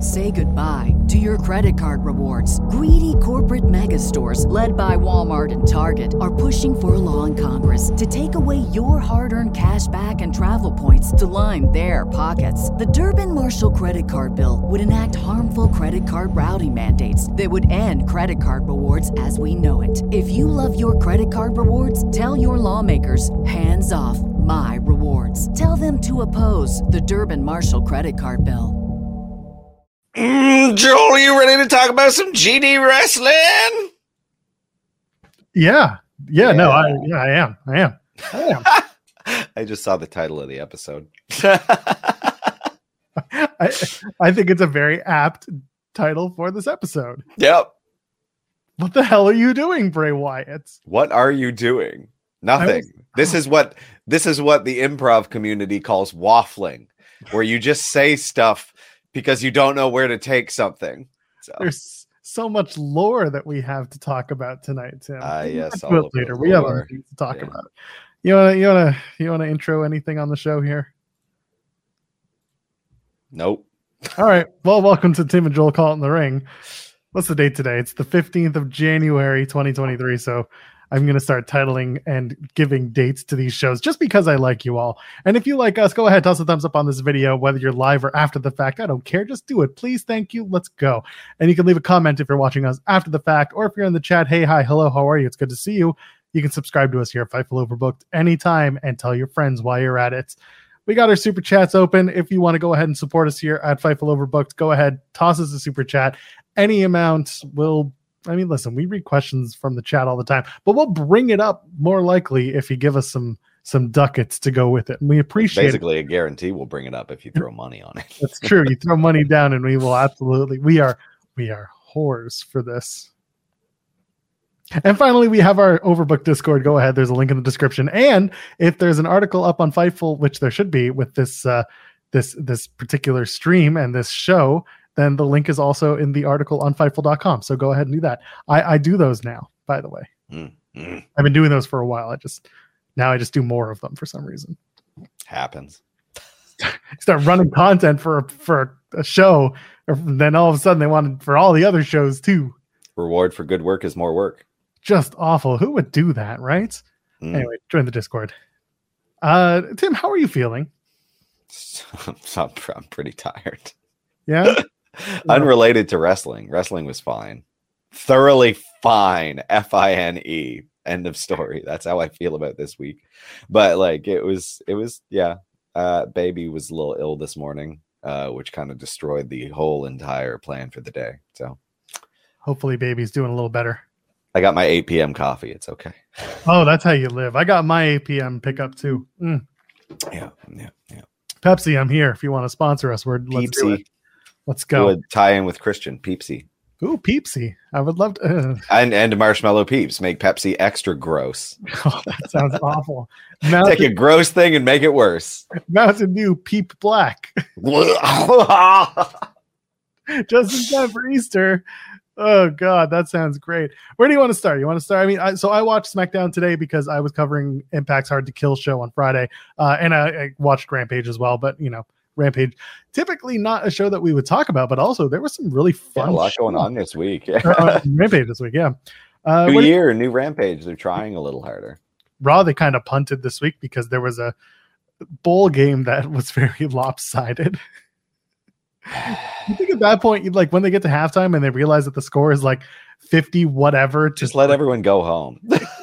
Say goodbye to your credit card rewards. Greedy corporate mega stores, led by Walmart and Target, are pushing for a law in Congress to take away your hard-earned cash back and travel points to line their pockets. The Durbin-Marshall credit card bill would enact harmful credit card routing mandates that would end credit card rewards as we know it. If you love your credit card rewards, tell your lawmakers, hands off my rewards. Tell them to oppose the Durbin-Marshall credit card bill. Joel, you ready to talk about some GD wrestling? Yeah. No, I am. I just saw the title of the episode. I think it's a very apt title for this episode. Yep. What the hell are you doing, Bray Wyatt? What are you doing? Nothing. This is what the improv community calls waffling, where you just say stuff because you don't know where to take something. So. There's so much lore that we have to talk about tonight, Tim. Yes, later. We have other things to talk about. You wanna intro anything on the show here? Nope. All right. Well, welcome to Tim and Joel Call It in the Ring. What's the date today? It's the 15th of January, 2023. So I'm going to start titling and giving dates to these shows just because I like you all. And if you like us, go ahead, toss a thumbs up on this video, whether you're live or after the fact. I don't care. Just do it. Please. Thank you. Let's go. And you can leave a comment if you're watching us after the fact, or if you're in the chat, hey, hi, hello, how are you? It's good to see you. You can subscribe to us here at Fightful Overbooked anytime and tell your friends while you're at it. We got our super chats open. If you want to go ahead and support us here at Fightful Overbooked, go ahead, toss us a super chat. Any amount will... listen, we read questions from the chat all the time, but we'll bring it up more likely if you give us some ducats to go with it. And we appreciate basically a guarantee we'll bring it up if you throw money on it. That's true. You throw money down and we will absolutely, we are whores for this. And finally, we have our Overbooked Discord. Go ahead. There's a link in the description. And if there's an article up on Fightful, which there should be with this particular stream and this show, then the link is also in the article on Fightful.com. So go ahead and do that. I do those now, by the way. Mm-hmm. I've been doing those for a while. I just do more of them for some reason. Happens. Start running content for a show, and then all of a sudden they wanted for all the other shows too. Reward for good work is more work. Just awful. Who would do that, right? Anyway, join the Discord. Tim, how are you feeling? I'm pretty tired. Yeah. Unrelated to wrestling. Wrestling was fine. Thoroughly fine. Fine. End of story. That's how I feel about this week. But like it was yeah. Baby was a little ill this morning, which kind of destroyed the whole entire plan for the day. So hopefully baby's doing a little better. I got my 8 p.m. coffee. It's okay. Oh, that's how you live. I got my 8 p.m. pickup too. Yeah. Pepsi, I'm here. If you want to sponsor us, let's do it. Let's go. Would tie in with Christian Peepsy. Ooh, Peepsy. I would love to. And Marshmallow Peeps make Pepsi extra gross. Oh, that sounds awful. Take a gross thing and make it worse. Mountain Dew Peep Black. Just in time for Easter. Oh God, that sounds great. Where do you want to start? I watched SmackDown today because I was covering Impact's Hard to Kill show on Friday, and I watched Rampage as well. But Rampage, typically not a show that we would talk about, but also there was some really fun. A lot going on this week. Rampage this week, yeah. New Rampage. They're trying a little harder. Raw, they kind of punted this week because there was a bowl game that was very lopsided. You think at that point, you'd like when they get to halftime and they realize that the score is like 50 whatever. Just let everyone go home.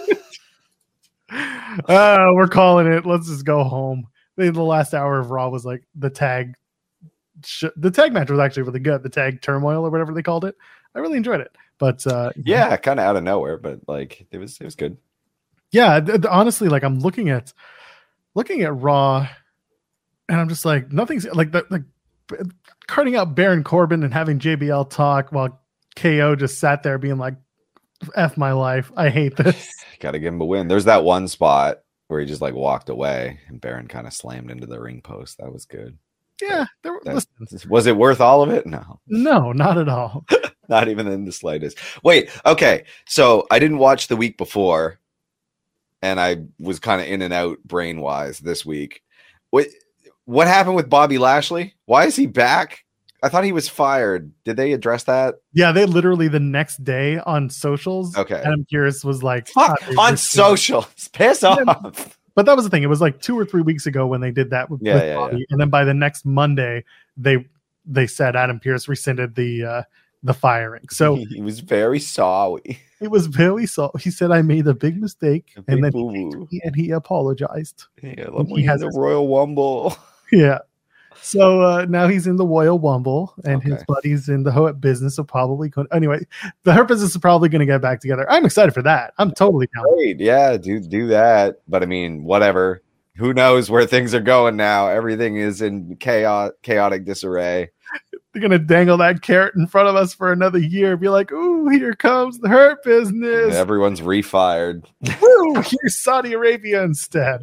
We're calling it. Let's just go home. The last hour of Raw was like the tag match was actually really good. The tag turmoil or whatever they called it. I really enjoyed it. But yeah, kind of out of nowhere, but like it was good. Yeah, honestly, like I'm looking at Raw, and I'm just like nothing's like carting out Baron Corbin and having JBL talk while KO just sat there being like, F my life. I hate this. Gotta give him a win. There's that one spot where he just like walked away and Baron kind of slammed into the ring post. That was good. Yeah. Was it worth all of it? No, not at all. Not even in the slightest. Wait, okay. So I didn't watch the week before and I was kind of in and out brain wise this week. What happened with Bobby Lashley? Why is he back? I thought he was fired. Did they address that? Yeah, they literally the next day on socials. Okay. Adam Pearce was like, Fuck on socials. Piss off. But that was the thing. It was like 2 or 3 weeks ago when they did that with Bobby. And then by the next Monday, they said Adam Pearce rescinded the firing. So he was very sorry. It was very sorry. He said, I made a big mistake. And then he apologized. Yeah, he has a Royal Rumble. Yeah. So now he's in the Royal Rumble, and his buddies in the Hurt business are probably going. Anyway, the Hurt business is probably going to get back together. I'm excited for that. I'm totally down. Great, yeah, do that. But I mean, whatever. Who knows where things are going now? Everything is in chaotic disarray. They're going to dangle that carrot in front of us for another year. Be like, ooh, here comes the Hurt business. And everyone's refired. Woo! Here's Saudi Arabia instead.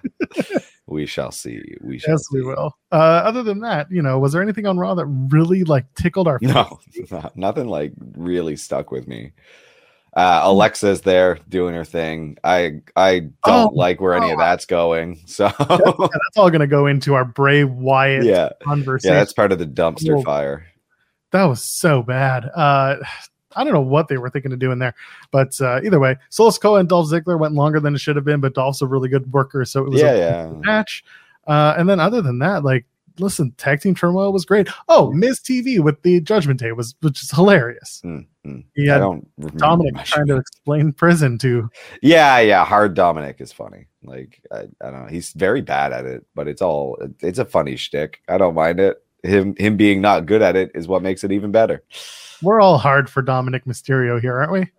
We shall see. We will. Other than that, was there anything on Raw that really like tickled our face? No, nothing like really stuck with me. Alexa's there doing her thing. I don't like where any of that's going. So that's all going to go into our Bray Wyatt conversation. Yeah, that's part of the dumpster fire. That was so bad. I don't know what they were thinking of doing there, but either way, Solo Sikoa and Dolph Ziggler went longer than it should have been, but Dolph's a really good worker, so it was a match. And then other than that, like, listen, Tag Team Turmoil was great. Oh, Miz TV with the Judgment Day which is hilarious. He had Dominic trying to explain prison to. Yeah, Hard Dominic is funny. Like I don't know, he's very bad at it, but it's a funny shtick. I don't mind it. Him being not good at it is what makes it even better. We're all hard for Dominic Mysterio here, aren't we?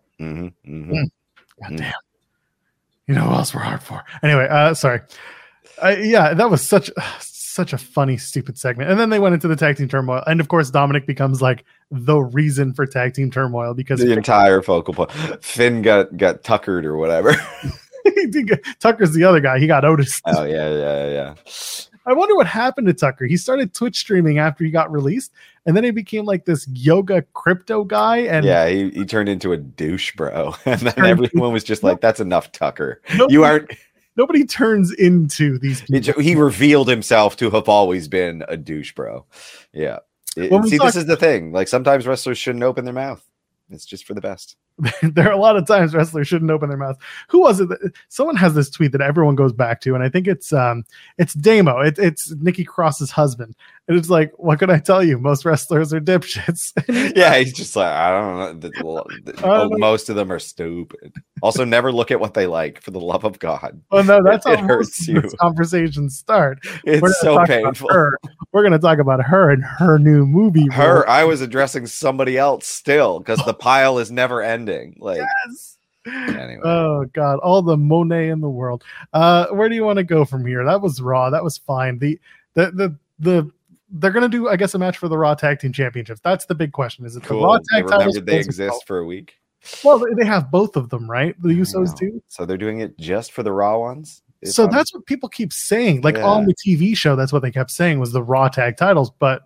God damn. You know who else we're hard for? Anyway, sorry. That was such a funny, stupid segment. And then they went into the Tag Team Turmoil. And of course, Dominic becomes like the reason for Tag Team Turmoil because the entire focal point. Finn got tuckered or whatever. Tucker's the other guy. He got Otis. Oh, yeah. I wonder what happened to Tucker. He started Twitch streaming after he got released, and then he became like this yoga crypto guy. And yeah, he turned into a douche, bro. And then everyone was just like, "That's enough, Tucker. Nobody turns into these people." He revealed himself to have always been a douche, bro. Yeah. This is the thing. Like sometimes wrestlers shouldn't open their mouth. It's just for the best. There are a lot of times wrestlers shouldn't open their mouth. Who was it? Someone has this tweet that everyone goes back to, and I think it's Damo. It's Nikki Cross's husband, and it's like, what can I tell you? Most wrestlers are dipshits. Yeah, he's just like, I don't know. Most of them are stupid. Also, never look at what they like. For the love of God. Oh no, that's it how hurts you. Conversations start. It's so painful. We're going to talk about her and her new movie. I was addressing somebody else still because the pile is never ending. Like, yes. Anyway. Oh God, all the Monet in the world. Where do you want to go from here? That was Raw. That was fine. They're gonna do, I guess, a match for the Raw Tag Team Championships. That's the big question. Is it cool. The Raw Tag titles? They exist for a week. Well, they have both of them, right? The Usos do. So they're doing it just for the Raw ones. So that's what people keep saying. Like on the TV show, that's what they kept saying was the Raw Tag titles. But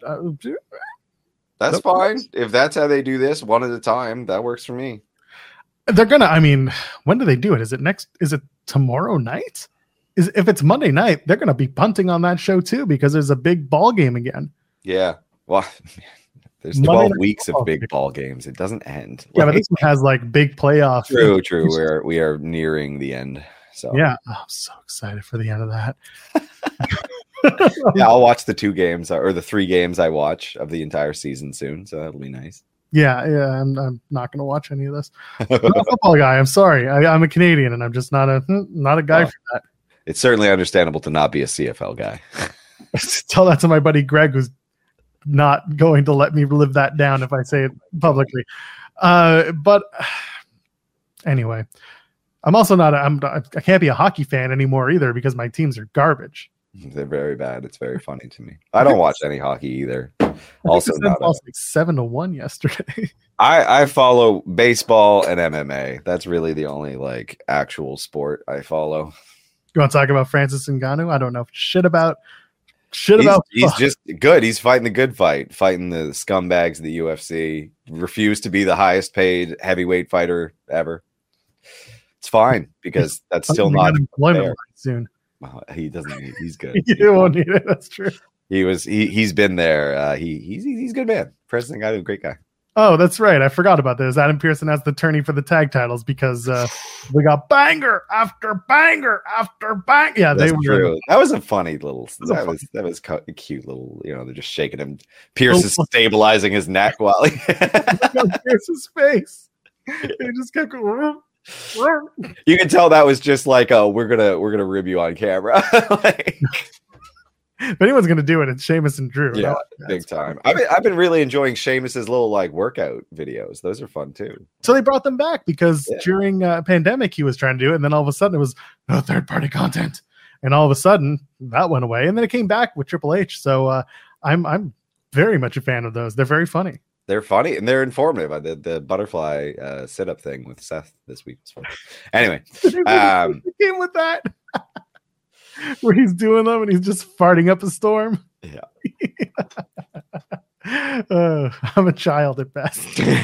that's fine. If that's how they do this one at a time, that works for me. They're gonna. I mean, when do they do it? Is it tomorrow night? If it's Monday night, they're gonna be punting on that show too because there's a big ball game again. Yeah. Well, there's 12 weeks of big ball games. It doesn't end. Yeah, but this one has like big playoff. True. We are nearing the end. So yeah, I'm so excited for the end of that. Yeah, I'll watch the 2 games or the 3 games I watch of the entire season soon. So that'll be nice. Yeah, I'm not going to watch any of this. I'm not a football guy. I'm sorry. I'm a Canadian, and I'm just not a guy for that. It's certainly understandable to not be a CFL guy. Tell that to my buddy Greg, who's not going to let me live that down if I say it publicly. But anyway, I'm also not. I can't be a hockey fan anymore either because my teams are garbage. They're very bad. It's very funny to me. I don't watch any hockey either. Also, not like 7-1 yesterday. I follow baseball and MMA. That's really the only like actual sport I follow. You want to talk about Francis Ngannou? I don't know shit about. He's just good. He's fighting the good fight, fighting the scumbags of the UFC. Refused to be the highest paid heavyweight fighter ever. It's fine because that's still not employment soon. He doesn't need. He's good. You won't need it. That's true. He's been there. He's a good man. President guy, a great guy. Oh, that's right. I forgot about this. Adam Pearson as the attorney for the tag titles because we got banger after banger after bang. Yeah, that's true. That was a funny little. That was cute little. You know, they're just shaking him. Pierce is stabilizing his neck while he Pierce's face. He just kept going. You can tell that was just like, oh, we're gonna rib you on camera. Like, if anyone's gonna do it, it's Sheamus and Drew. Yeah, big time. I've been really enjoying Sheamus's little like workout videos. Those are fun too. So they brought them back because during pandemic he was trying to do it, and then all of a sudden it was no third-party content, and all of a sudden that went away, and then it came back with Triple H. So I'm very much a fan of those. They're very funny. They're funny and they're informative. The butterfly sit-up thing with Seth this week was fun. Anyway, came with that. Where he's doing them and he's just farting up a storm. Yeah. I'm a child at best.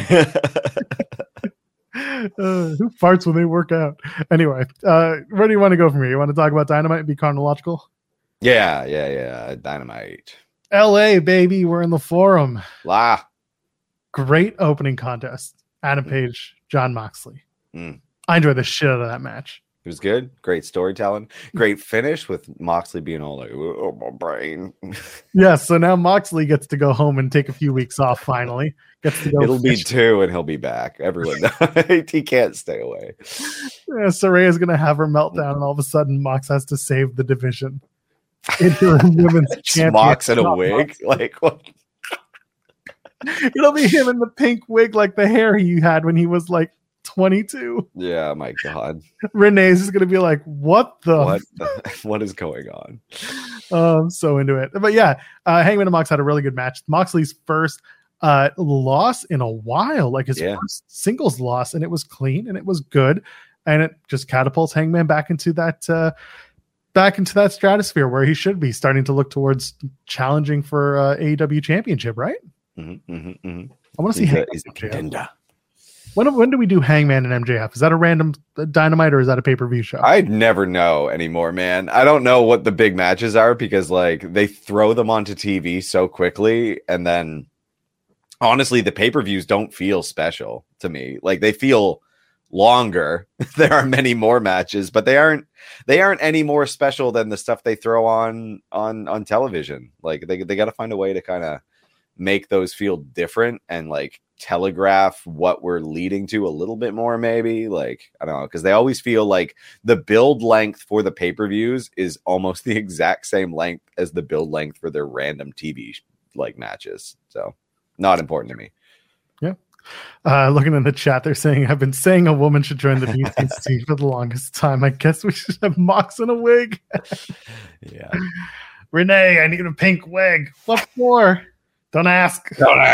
Who farts when they work out? Anyway, where do you want to go from here? You want to talk about Dynamite and be chronological? Yeah. Dynamite. LA, baby. We're in the Forum. La. Great opening contest. Adam Page, Jon Moxley. I enjoyed the shit out of that match. It was good. Great storytelling. Great finish with Moxley being all like, oh, my brain. Yeah, so now Moxley gets to go home and take a few weeks off finally. Gets to go. It'll be 2 and he'll be back. Everyone knows. He can't stay away. Yeah, Saraya's going to have her meltdown, and all of a sudden Mox has to save the division. Interim women's champion. Mox in a wig? Like, what? It'll be him in the pink wig, like the hair he had when he was like 22. Yeah, my God. Renee's is gonna be like, what is going on? I'm so into it. But yeah, Hangman and Mox had a really good match. Moxley's first loss in a while, like his first singles loss, and it was clean and it was good, and it just catapults Hangman back into that stratosphere where he should be, starting to look towards challenging for AEW championship, right? Mm-hmm. I want to see Hangman. He's a contender. When do we do Hangman and MJF? Is that a random Dynamite or is that a pay-per-view show? I'd never know anymore, man. I don't know what the big matches are because like they throw them onto TV so quickly, and then honestly, the pay-per-views don't feel special to me. Like they feel longer. There are many more matches, but they aren't any more special than the stuff they throw on television. Like they got to find a way to kind of make those feel different and like telegraph what we're leading to a little bit more, maybe. Like I don't know, because they always feel like the build length for the pay-per-views is almost the exact same length as the build length for their random TV like matches. So not important to me. Yeah. Looking in the chat, they're saying, I've been saying a woman should join the BCC for the longest time. I guess we should have Mox in a wig. Yeah. Renee, I need a pink wig. What for? Don't ask.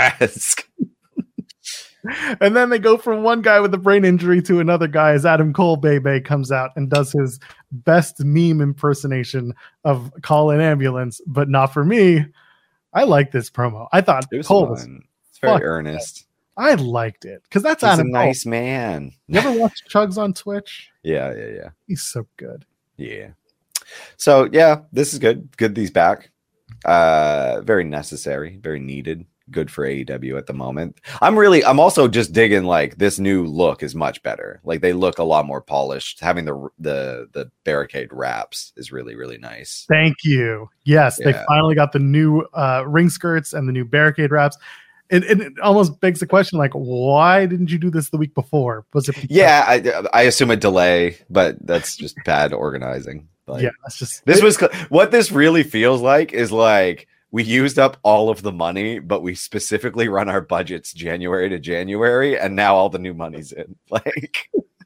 And then they go from one guy with a brain injury to another guy as Adam Cole Bebe comes out and does his best meme impersonation of call an ambulance, but not for me. I like this promo. I thought Cole was very earnest. I liked it because that's He's Adam a nice Cole. Man. You ever watch Chugs on Twitch? Yeah. He's so good. Yeah. So yeah, this is good. Good that he's back. Very necessary, very needed. Good for AEW at the moment. I'm also just digging like this new look is much better. Like they look a lot more polished. Having the barricade wraps is really, really nice. Thank you. Yes, They finally got the new ring skirts and the new barricade wraps. It almost begs the question, like, why didn't you do this the week before? Was it? I assume a delay, but that's just bad organizing. Like, that's just what this really feels like is like we used up all of the money, but we specifically run our budgets January to January, and now all the new money's in. Like,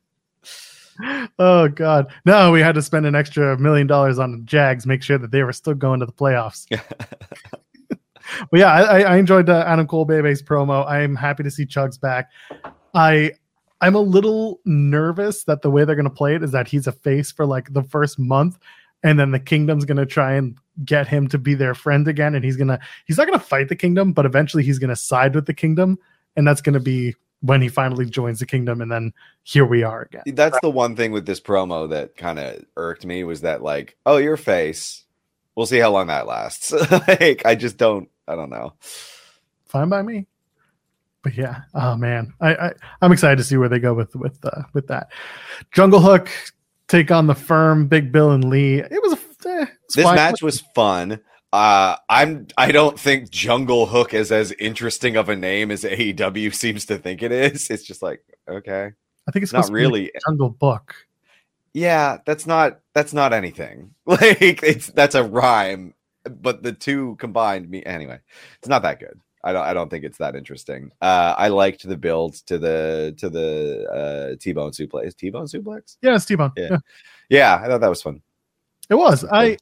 oh God, no, we had to spend an extra $1 million on the Jags, make sure that they were still going to the playoffs. But yeah, I enjoyed Adam Cole Bebe's promo. I'm happy to see Chugs back. I'm a little nervous that the way they're going to play it is that he's a face for like the first month, and then the Kingdom's going to try and get him to be their friend again, and he's not going to fight the Kingdom, but eventually he's going to side with the Kingdom, and that's going to be when he finally joins the Kingdom, and then here we are again. That's the one thing with this promo that kind of irked me was that like, oh, you're face. We'll see how long that lasts. Like, I don't know. Fine by me. But yeah, oh man, I'm excited to see where they go with that. Jungle Hook take on the Firm, Big Bill and Lee. This match was fun. I don't think Jungle Hook is as interesting of a name as AEW seems to think it is. It's just like, okay, I think it's not really Jungle Book. Yeah, that's not anything. Like, that's a rhyme, but the two combined anyway. It's not that good. I don't think it's that interesting. I liked the build to the T-Bone suplex. T-Bone suplex? Yeah, it's T-Bone. Yeah, I thought that was fun. It was.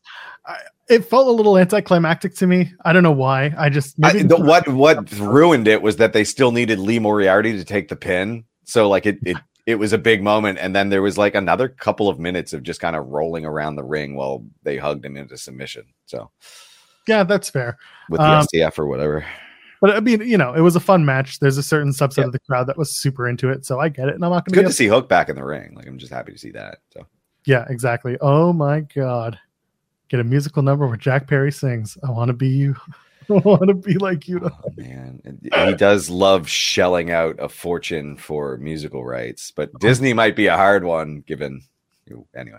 It felt a little anticlimactic to me. I don't know why. What ruined it was that they still needed Lee Moriarty to take the pin. So like it was a big moment, and then there was like another couple of minutes of just kind of rolling around the ring while they hugged him into submission. So yeah, that's fair. With the STF or whatever. But I mean, it was a fun match. There's a certain subset of the crowd that was super into it, so I get it. And I'm not going to. Good to see Hook back in the ring. Like, I'm just happy to see that. So yeah, exactly. Oh my god, get a musical number where Jack Perry sings "I Want to Be You." I want to be like you. Oh, man, he does love shelling out a fortune for musical rights, but Disney might be a hard one given. Anyway.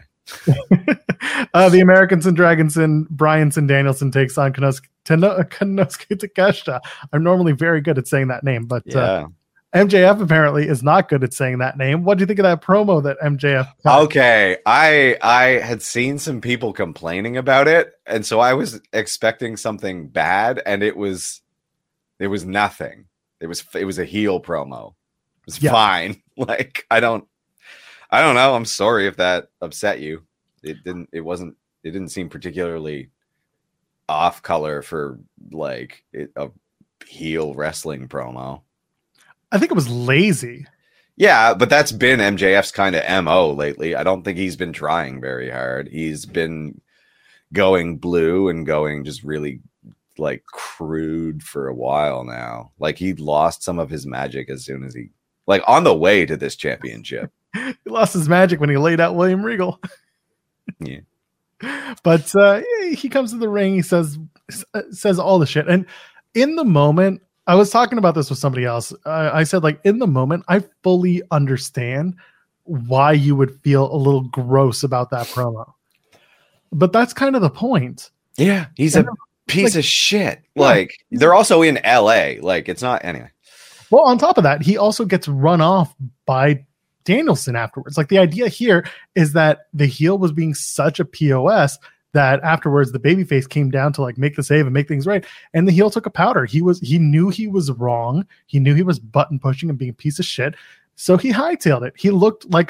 The Americans and Dragonson, Bryanson Danielson takes on Konosuke Takeshita. I'm normally very good at saying that name, but MJF apparently is not good at saying that name. What do you think of that promo that MJF got? Okay, I had seen some people complaining about it, and so I was expecting something bad, and it was nothing. It was a heel promo. It was fine. Like, I don't know. I'm sorry if that upset you. It didn't seem particularly off color for like a heel wrestling promo. I think it was lazy. Yeah, but that's been MJF's kind of MO lately. I don't think he's been trying very hard. He's been going blue and going just really like crude for a while now. Like, he lost some of his magic as soon as on the way to this championship. He lost his magic when he laid out William Regal. Yeah. But he comes to the ring, he says all the shit. And in the moment, I was talking about this with somebody else. I said, like, in the moment, I fully understand why you would feel a little gross about that promo. But that's kind of the point. Yeah, he's a piece of shit. Like, they're also in LA. Like, it's not anyway. Well, on top of that, he also gets run off by Danielson afterwards. Like, the idea here is that the heel was being such a POS that afterwards the babyface came down to like make the save and make things right, and the heel took a powder. He knew he was wrong. He knew he was button pushing and being a piece of shit. So he hightailed it. He looked like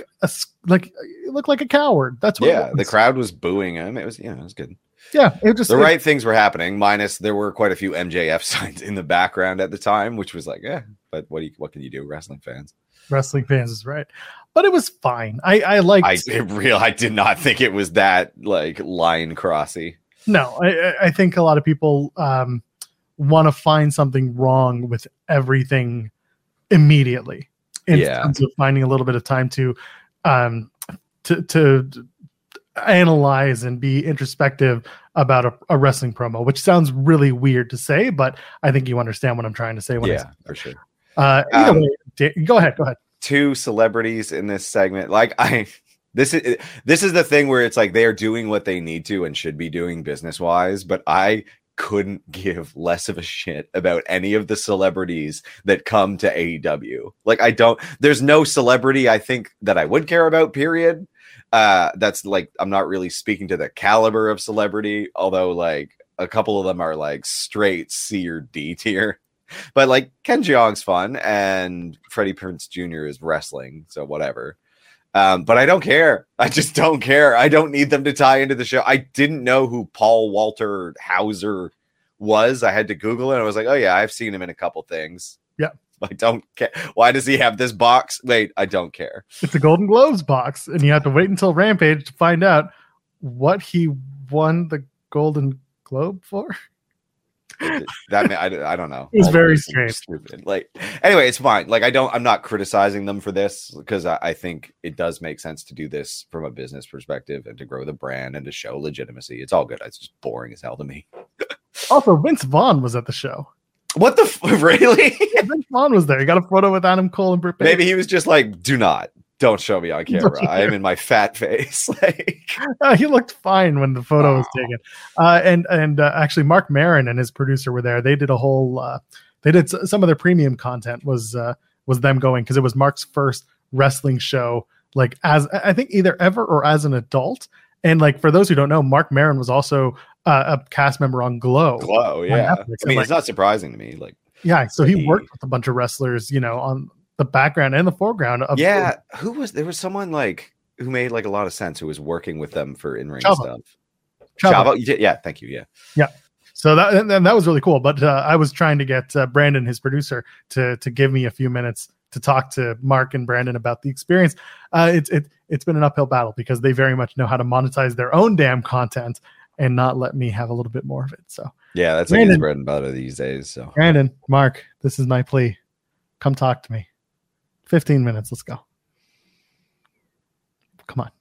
a coward. That's what. The crowd was booing him. It was it was good. Yeah, it just right things were happening. Minus there were quite a few MJF signs in the background at the time, which was like, but what can you do, wrestling fans? Wrestling fans is right, but it was fine. I liked. I did not think it was that like line crossy. No, I think a lot of people want to find something wrong with everything immediately instead of finding a little bit of time to analyze and be introspective about a wrestling promo, which sounds really weird to say, but I think you understand what I'm trying to say. For sure. Either way, go ahead. Two celebrities in this segment. Like, this is the thing where it's like they are doing what they need to and should be doing business wise, but I couldn't give less of a shit about any of the celebrities that come to AEW. Like, there's no celebrity I think that I would care about, period. That's like, I'm not really speaking to the caliber of celebrity, although like a couple of them are like straight C or D tier. But like Ken Jeong's fun and Freddie Prinze Jr. is wrestling, so whatever. But I don't care. I just don't care. I don't need them to tie into the show. I didn't know who Paul Walter Hauser was. I had to Google it. And I was like, oh yeah, I've seen him in a couple things. Yeah. I don't care. Why does he have this box? Wait, I don't care. It's a Golden Globes box, and you have to wait until Rampage to find out what he won the Golden Globe for. I don't know. It was All the very reasons are strange. stupid. Like, anyway, it's fine. Like, I'm not criticizing them for this because I think it does make sense to do this from a business perspective and to grow the brand and to show legitimacy. It's all good. It's just boring as hell to me. Also, Vince Vaughn was at the show. What the really? Yeah, Vince Vaughn was there. He got a photo with Adam Cole and Britt Baker. Maybe he was just like, don't show me on camera. I am in my fat face. Like, he looked fine when the photo was taken. And actually, Mark Maron and his producer were there. They did a whole. They did some of their premium content was them going because it was Mark's first wrestling show. Like as I think either ever or as an adult. And like for those who don't know, Mark Maron was also a cast member on Glow. Yeah. Netflix. I mean, like, it's not surprising to me. Like, yeah, so he worked with a bunch of wrestlers, on the background and the foreground of there was someone like who made like a lot of sense who was working with them for in-ring stuff. Chavo. Yeah, thank you. Yeah. So that was really cool. But I was trying to get Brandon, his producer, to give me a few minutes to talk to Mark and Brandon about the experience. It's been an uphill battle because they very much know how to monetize their own damn content and not let me have a little bit more of it. So yeah, that's like his bread and butter these days. So Brandon, Mark, this is my plea. Come talk to me. 15 minutes. Let's go. Come on.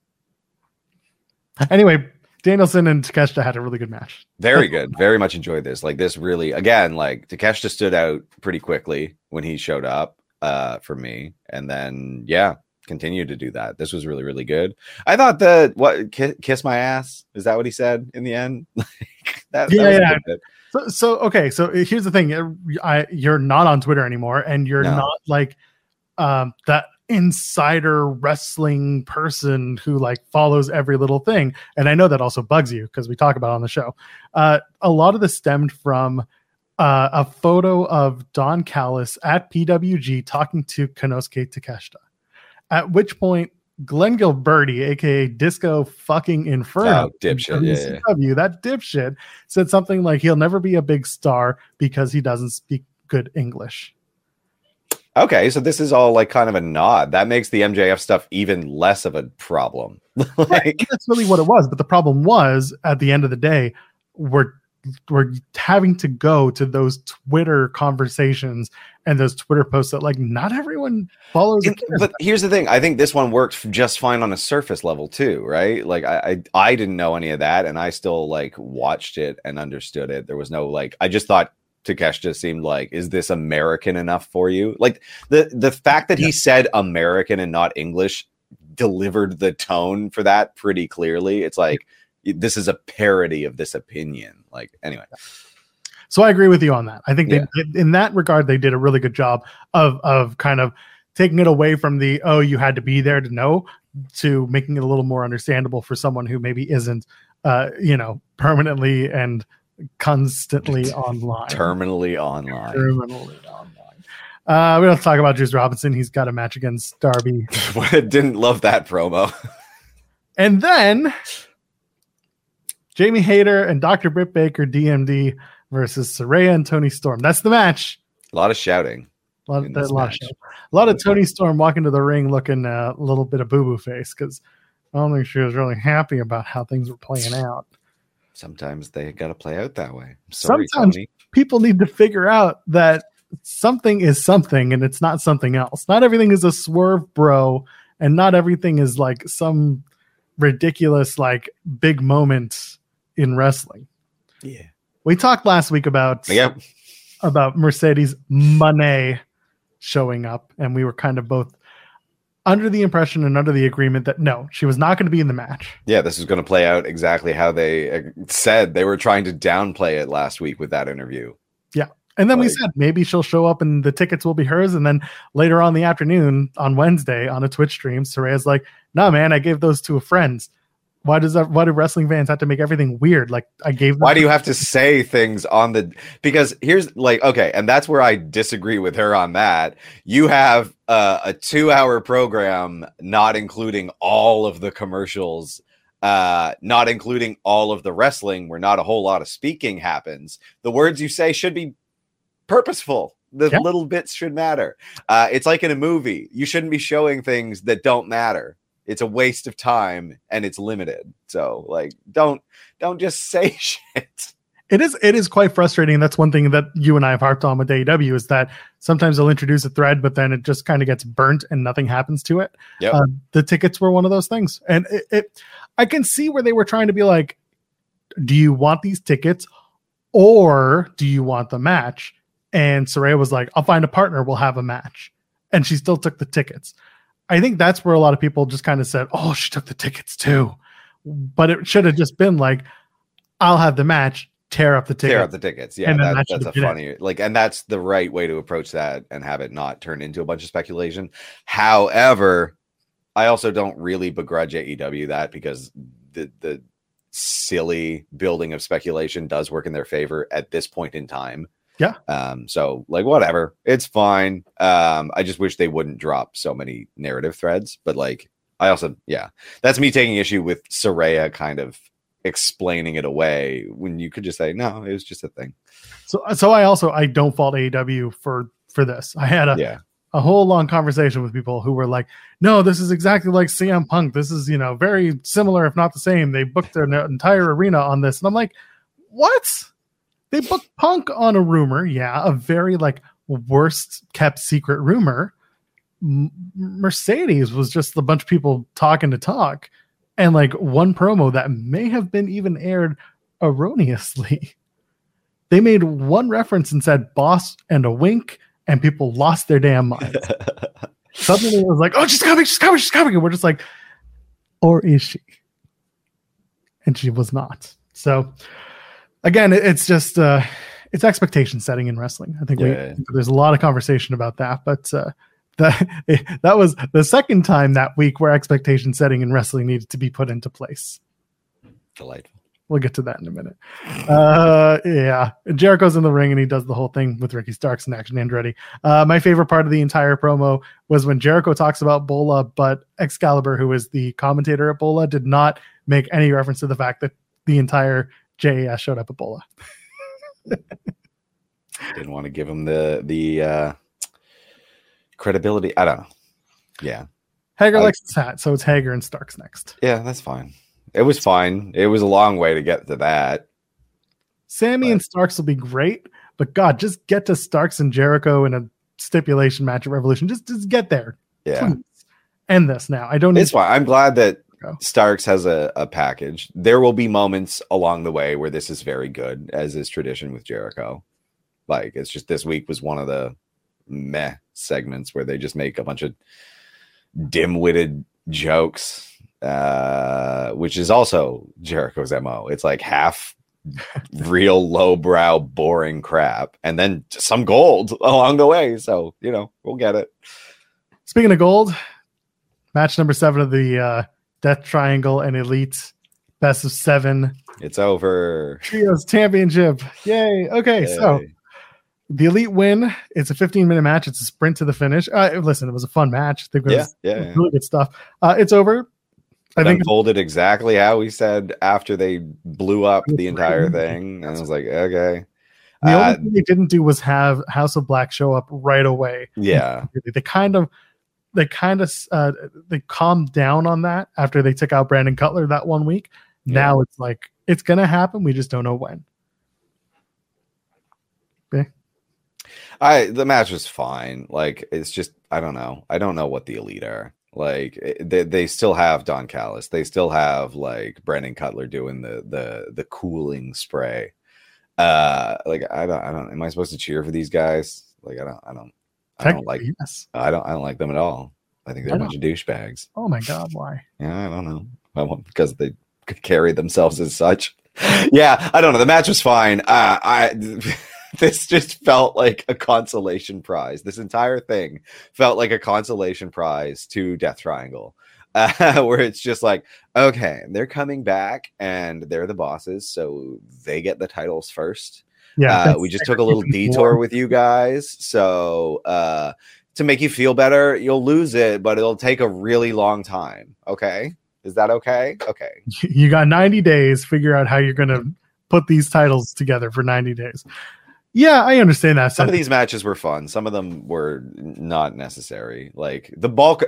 Anyway, Danielson and Takeshita had a really good match. Very good. Very much enjoyed this. Like this really, again, like Takeshita stood out pretty quickly when he showed up for me. And then, continued to do that. This was really, really good. I thought kiss my ass. Is that what he said in the end? That was good. So okay. So here's the thing. You're not on Twitter anymore and you're not like that insider wrestling person who like follows every little thing. And I know that also bugs you because we talk about it on the show. A lot of this stemmed from a photo of Don Callis at PWG talking to Konosuke Takeshita. At which point, Glenn Gilberti, aka Disco fucking Inferno, dipshit, that dipshit, said something like he'll never be a big star because he doesn't speak good English. Okay, so this is all like kind of a nod. That makes the MJF stuff even less of a problem. That's really what it was. But the problem was, at the end of the day, we're having to go to those Twitter conversations and those Twitter posts that like not everyone follows. But here's the thing. I think this one worked just fine on a surface level too, right? Like I didn't know any of that and I still like watched it and understood it. There was no like, I just thought Takeshita seemed like, is this American enough for you? Like the fact that he said American and not English delivered the tone for that pretty clearly. It's like, this is a parody of this opinion. Like, anyway. So I agree with you on that. I think they, in that regard, they did a really good job of kind of taking it away from the, you had to be there to know, to making it a little more understandable for someone who maybe isn't, permanently and constantly online. Terminally online. We don't talk about Juice Robinson. He's got a match against Darby. Didn't love that promo. And then Jamie Hayter and Dr. Britt Baker, DMD, versus Saraya and Toni Storm. That's the match. A lot of shouting. A lot of Toni Storm walking to the ring looking a little bit of boo-boo face because I don't think she was really happy about how things were playing out. Sometimes they got to play out that way. Sorry, sometimes Tony. People need to figure out that something is something and it's not something else. Not everything is a swerve, bro, and not everything is like some ridiculous like big moment in wrestling. Yeah. We talked last week about Mercedes Moné showing up, and we were kind of both under the impression and under the agreement that no, she was not going to be in the match. Yeah, this is going to play out exactly how they said. They were trying to downplay it last week with that interview. Yeah. And then we said maybe she'll show up and the tickets will be hers. And then later on in the afternoon on Wednesday on a Twitch stream, Saraya's like, "No, man, I gave those to a friend." Why do wrestling fans have to make everything weird? Like I gave them. Why do you have to say things on the, because here's like, okay. And that's where I disagree with her on that. You have a 2-hour program, not including all of the commercials, not including all of the wrestling where not a whole lot of speaking happens. The words you say should be purposeful. The little bits should matter. It's like in a movie. You shouldn't be showing things that don't matter. It's a waste of time and it's limited. So like, don't just say shit. It is quite frustrating. That's one thing that you and I have harped on with AEW is that sometimes they'll introduce a thread, but then it just kind of gets burnt and nothing happens to it. Yep. The tickets were one of those things. And I can see where they were trying to be like, do you want these tickets or do you want the match? And Saraya was like, I'll find a partner. We'll have a match. And she still took the tickets. I think that's where a lot of people just kind of said, oh, she took the tickets too. But it should have just been like, I'll have the match. Tear up the tickets. Yeah, that's a funny and that's the right way to approach that and have it not turn into a bunch of speculation. However, I also don't really begrudge AEW that because the silly building of speculation does work in their favor at this point in time. Yeah. So like whatever, it's fine. I just wish they wouldn't drop so many narrative threads, but like I also that's me taking issue with Saraya kind of explaining it away when you could just say no, it was just a thing. So I don't fault AEW for this. I had a whole long conversation with people who were like, no, this is exactly like CM Punk. This is, very similar, if not the same. They booked an entire arena on this. And I'm like, what? They booked Punk on a rumor. Yeah. A very like worst kept secret rumor. Mercedes was just a bunch of people talking to talk. And like one promo that may have been even aired erroneously. They made one reference and said boss and a wink, and people lost their damn minds. Suddenly it was like, oh, she's coming. And we're just like, or is she? And she was not. So again, it's just it's expectation setting in wrestling. I think there's a lot of conversation about that, but that was the second time that week where expectation setting in wrestling needed to be put into place. Delightful. We'll get to that in a minute. Jericho's in the ring and he does the whole thing with Ricky Starks and Action Andretti. My favorite part of the entire promo was when Jericho talks about Bola, but Excalibur, who is the commentator at Bola, did not make any reference to the fact that the entire JAS showed up at Bola. Didn't want to give him the credibility. I don't know. Yeah. Hager likes his hat, so it's Hager and Starks next. Yeah, that's fine. It was fine. It was a long way to get to that. Sammy and Starks will be great, but God, just get to Starks and Jericho in a stipulation match at Revolution. Just get there. Yeah. Please. End this now. I don't need It's fine. I'm glad that Starks has a package. There will be moments along the way where this is very good, as is tradition with Jericho. Like, it's just this week was one of the meh segments where they just make a bunch of dim-witted jokes, which is also Jericho's MO. It's like half real lowbrow, boring crap, and then some gold along the way. So, we'll get it. Speaking of gold, match number 7 of the Death Triangle and Elite Best of 7. It's over. Trios Championship. Yay. Okay, Yay. So the Elite win. It's a 15-minute match. It's a sprint to the finish. Listen, it was a fun match. I think it was really good stuff. It's over. I think unfolded exactly how we said after they blew up the entire thing. And I was like, okay. The only thing they didn't do was have House of Black show up right away. Yeah. They calmed down on that after they took out Brandon Cutler that 1 week. Now it's like, it's going to happen. We just don't know when. Okay. The match was fine. Like, it's just, I don't know. I don't know what the Elite are. Like, they still have Don Callis. They still have like Brandon Cutler doing the cooling spray. Like, I don't. Am I supposed to cheer for these guys? Like, I don't like. Yes. I don't like them at all. I think they're a bunch of douchebags. Oh my God, why? Yeah, I don't know. Because they carry themselves as such. Yeah, I don't know. The match was fine. This just felt like a consolation prize. This entire thing felt like a consolation prize to Death Triangle, where it's just like, okay, they're coming back and they're the bosses, so they get the titles first. Yeah, we just took a little detour with you guys, so to make you feel better, you'll lose it, but it'll take a really long time. Okay, is that okay? Okay, you got 90 days. Figure out how you're gonna put these titles together for 90 days. Yeah, I understand that. Some of these matches were fun. Some of them were not necessary. Like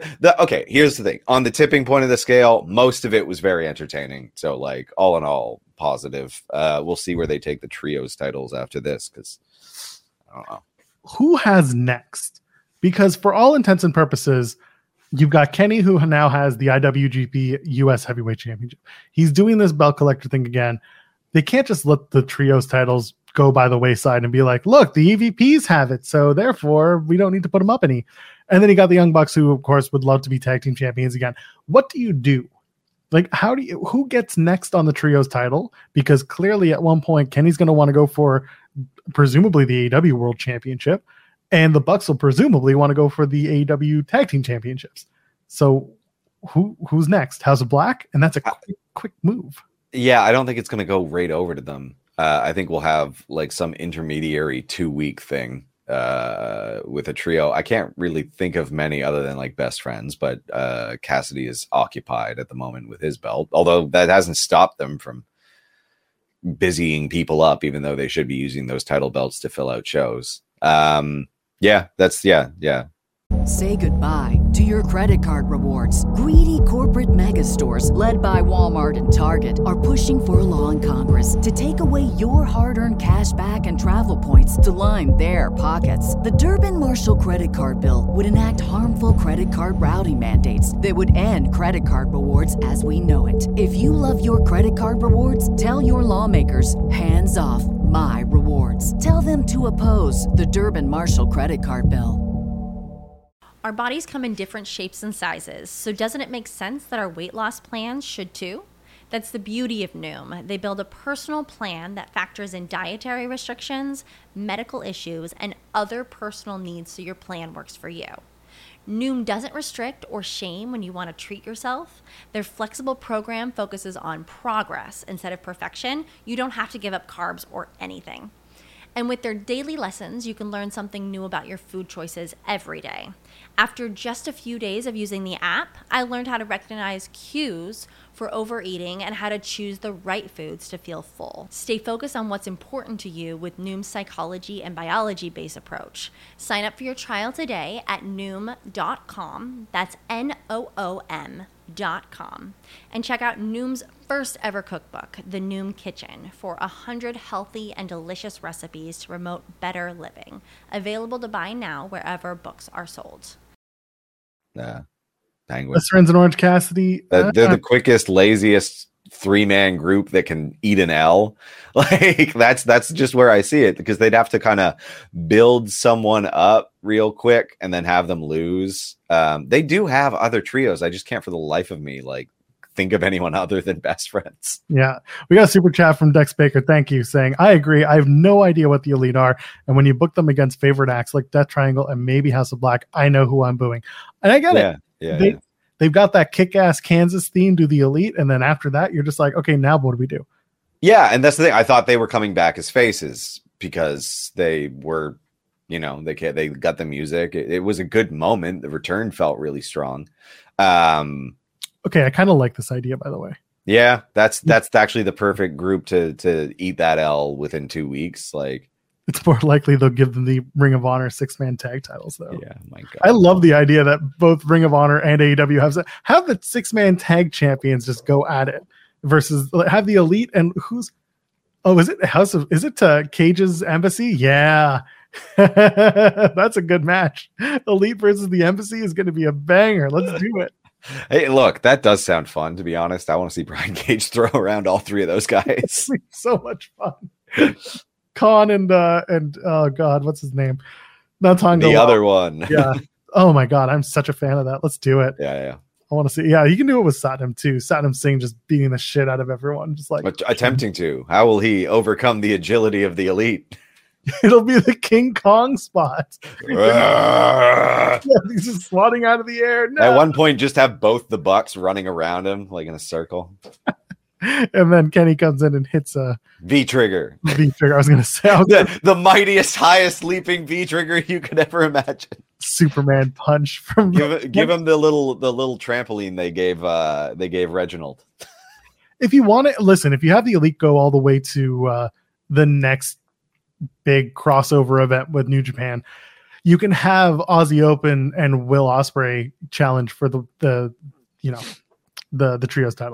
okay, here's the thing. On the tipping point of the scale, most of it was very entertaining. So like all in all, positive. We'll see where they take the trios titles after this, because I don't know. Who has next? Because for all intents and purposes, you've got Kenny, who now has the IWGP US Heavyweight Championship. He's doing this belt collector thing again. They can't just let the trios titles go by the wayside and be like, look, the EVPs have it, so therefore we don't need to put them up any. And then you got the Young Bucks, who of course would love to be tag team champions again. What do you do? Like, who gets next on the trios title? Because clearly at one point, Kenny's going to want to go for presumably the AEW World Championship, and the Bucks will presumably want to go for the AEW Tag Team Championships. So who's next? House of Black? And that's a quick move. Yeah, I don't think it's going to go right over to them. I think we'll have like some intermediary 2-week thing with a trio. I can't really think of many other than like Best Friends, but Cassidy is occupied at the moment with his belt, although that hasn't stopped them from busying people up, even though they should be using those title belts to fill out shows. Yeah. Say goodbye to your credit card rewards. Greedy corporate mega stores, led by Walmart and Target, are pushing for a law in Congress to take away your hard-earned cash back and travel points to line their pockets. The Durbin-Marshall credit card bill would enact harmful credit card routing mandates that would end credit card rewards as we know it. If you love your credit card rewards, tell your lawmakers, hands off my rewards. Tell them to oppose the Durbin-Marshall credit card bill. Our bodies come in different shapes and sizes, so doesn't it make sense that our weight loss plans should too? That's the beauty of Noom. They build a personal plan that factors in dietary restrictions, medical issues, and other personal needs so your plan works for you. Noom doesn't restrict or shame when you want to treat yourself. Their flexible program focuses on progress instead of perfection. You don't have to give up carbs or anything. And with their daily lessons, you can learn something new about your food choices every day. After just a few days of using the app, I learned how to recognize cues for overeating and how to choose the right foods to feel full. Stay focused on what's important to you with Noom's psychology and biology-based approach. Sign up for your trial today at Noom.com. That's Noom.com. And check out Noom's first ever cookbook, The Noom Kitchen, for 100 healthy and delicious recipes to promote better living. Available to buy now wherever books are sold. Penguin. Best Friends and Orange Cassidy. They're the quickest, laziest 3-man group that can eat an L. Like that's just where I see it, because they'd have to kind of build someone up real quick and then have them lose. They do have other trios. I just can't for the life of me like think of anyone other than Best Friends. Yeah, we got a super chat from Dex Baker. Thank you, saying, I agree. I have no idea what the Elite are. And when you book them against favorite acts like Death Triangle and maybe House of Black, I know who I'm booing. And I get it. Yeah. They've got that kick-ass Kansas theme to the Elite. And then after that, you're just like, okay, now what do we do? Yeah, and that's the thing. I thought they were coming back as faces because they were, they got the music. It was a good moment. The return felt really strong. Okay, I kind of like this idea, by the way. Yeah, that's actually the perfect group to eat that L within 2 weeks. Like, it's more likely they'll give them the Ring of Honor 6-man tag titles, though. Yeah, my God. I love the idea that both Ring of Honor and AEW have the 6-man tag champions just go at it versus have the Elite and is it Cage's Embassy? Yeah. That's a good match. Elite versus the Embassy is going to be a banger. Let's do it. Hey, look, that does sound fun, to be honest. I want to see Brian Cage throw around all three of those guys. So much fun. Khan and oh God, what's his name? Not Tonga. The other one. Yeah. Oh my God, I'm such a fan of that. Let's do it. Yeah. I want to see. Yeah, you can do it with Satnam too. Satnam Singh just beating the shit out of everyone, just like attempting to. How will he overcome the agility of the Elite? It'll be the King Kong spot. Yeah, he's just swatting out of the air. No. At one point, just have both the Bucks running around him like in a circle. And then Kenny comes in and hits a V-trigger. V-trigger. I was going to say the mightiest, highest leaping V-trigger you could ever imagine. Superman punch from. Give him the little trampoline they gave Reginald. If you want to listen, if you have the Elite go all the way to the next big crossover event with New Japan, you can have Aussie Open and Will Ospreay challenge for the trios titles.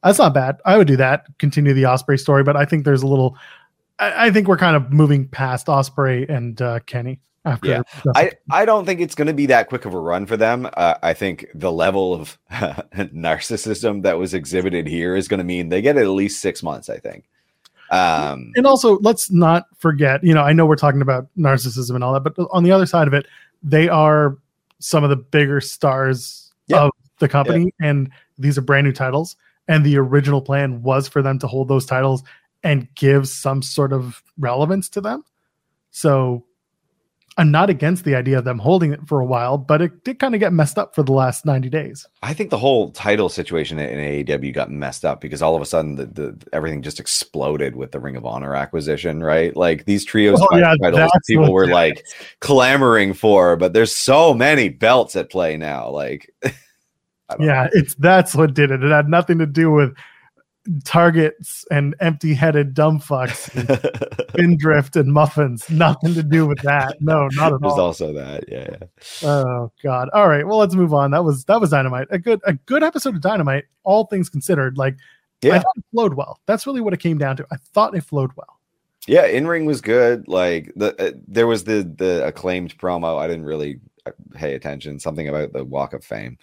That's not bad. I would do that. Continue the Osprey story, but I think there's a little. I think we're kind of moving past Osprey and Kenny after. Yeah. I don't think it's going to be that quick of a run for them. I think the level of narcissism that was exhibited here is going to mean they get at least 6 months, I think. And also, let's not forget, I know we're talking about narcissism and all that, but on the other side of it, they are some of the bigger stars of the company, and these are brand new titles. And the original plan was for them to hold those titles and give some sort of relevance to them. So I'm not against the idea of them holding it for a while, but it did kind of get messed up for the last 90 days. I think the whole title situation in AEW got messed up because all of a sudden the everything just exploded with the Ring of Honor acquisition, right? Like these trios titles people were like clamoring for, but there's so many belts at play now. Like, that's what did it. It had nothing to do with targets and empty-headed dumb fucks and Spindrift and muffins. Nothing to do with that. No, not at all. There's also that. Yeah. Oh God. All right. Well, let's move on. That was Dynamite. A good episode of Dynamite, all things considered. Like, I thought it flowed well. That's really what it came down to. I thought it flowed well. Yeah, in-ring was good. Like there was the acclaimed promo. I didn't really pay attention. Something about the Walk of Fame.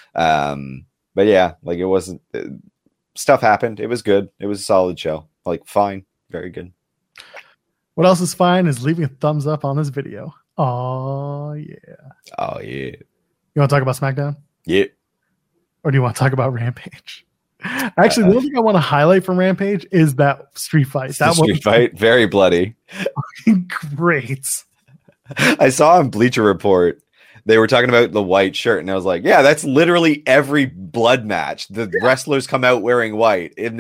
But yeah, like it wasn't. Stuff happened. It was good. It was a solid show. Like fine, very good. What else is fine is leaving a thumbs up on this video. Oh yeah. You want to talk about SmackDown? Yeah. Or do you want to talk about Rampage? Actually, the only thing I want to highlight from Rampage is that street fight. That street fight, very bloody. Great. I saw on Bleacher Report they were talking about the white shirt, and I was like, yeah, that's literally every blood match. The wrestlers come out wearing white. And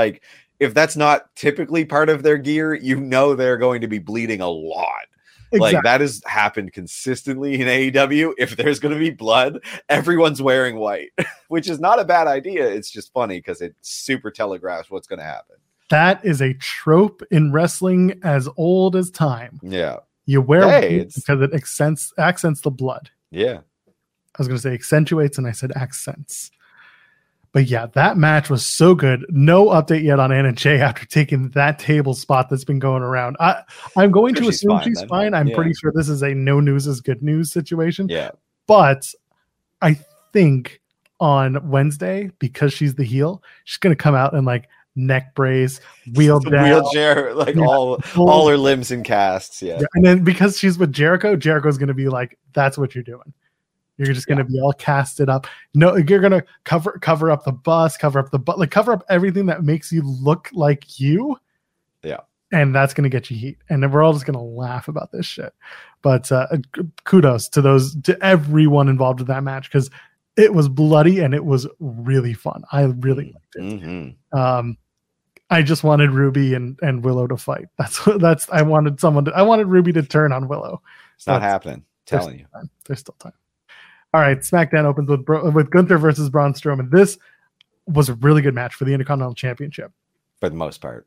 if that's not typically part of their gear, they're going to be bleeding a lot. Exactly. Like that has happened consistently in AEW. If there's going to be blood, everyone's wearing white, which is not a bad idea. It's just funny because it super telegraphs what's going to happen. That is a trope in wrestling as old as time. Yeah. You wear white because it accents the blood. Yeah. I was going to say accentuates, and I said accents. But yeah, that match was so good. No update yet on Anna Jay after taking that table spot that's been going around. I'm going to assume she's fine. I'm pretty sure this is a no news is good news situation. Yeah. But I think on Wednesday, because she's the heel, she's going to come out and like neck brace, wheelchair, like all her limbs in casts. Yeah. And then because she's with Jericho's going to be like, that's what you're doing. You're just going to be all casted up. No, you're going to cover up the bus, cover up everything that makes you look like you. Yeah. And that's going to get you heat. And then we're all just going to laugh about this shit. But kudos to everyone involved in that match, because it was bloody and it was really fun. I really liked it. Mm-hmm. I just wanted Ruby and Willow to fight. I wanted Ruby to turn on Willow. It's not happening. Telling you. There's still time. All right, SmackDown opens with Gunther versus Braun Strowman. This was a really good match for the Intercontinental Championship. For the most part.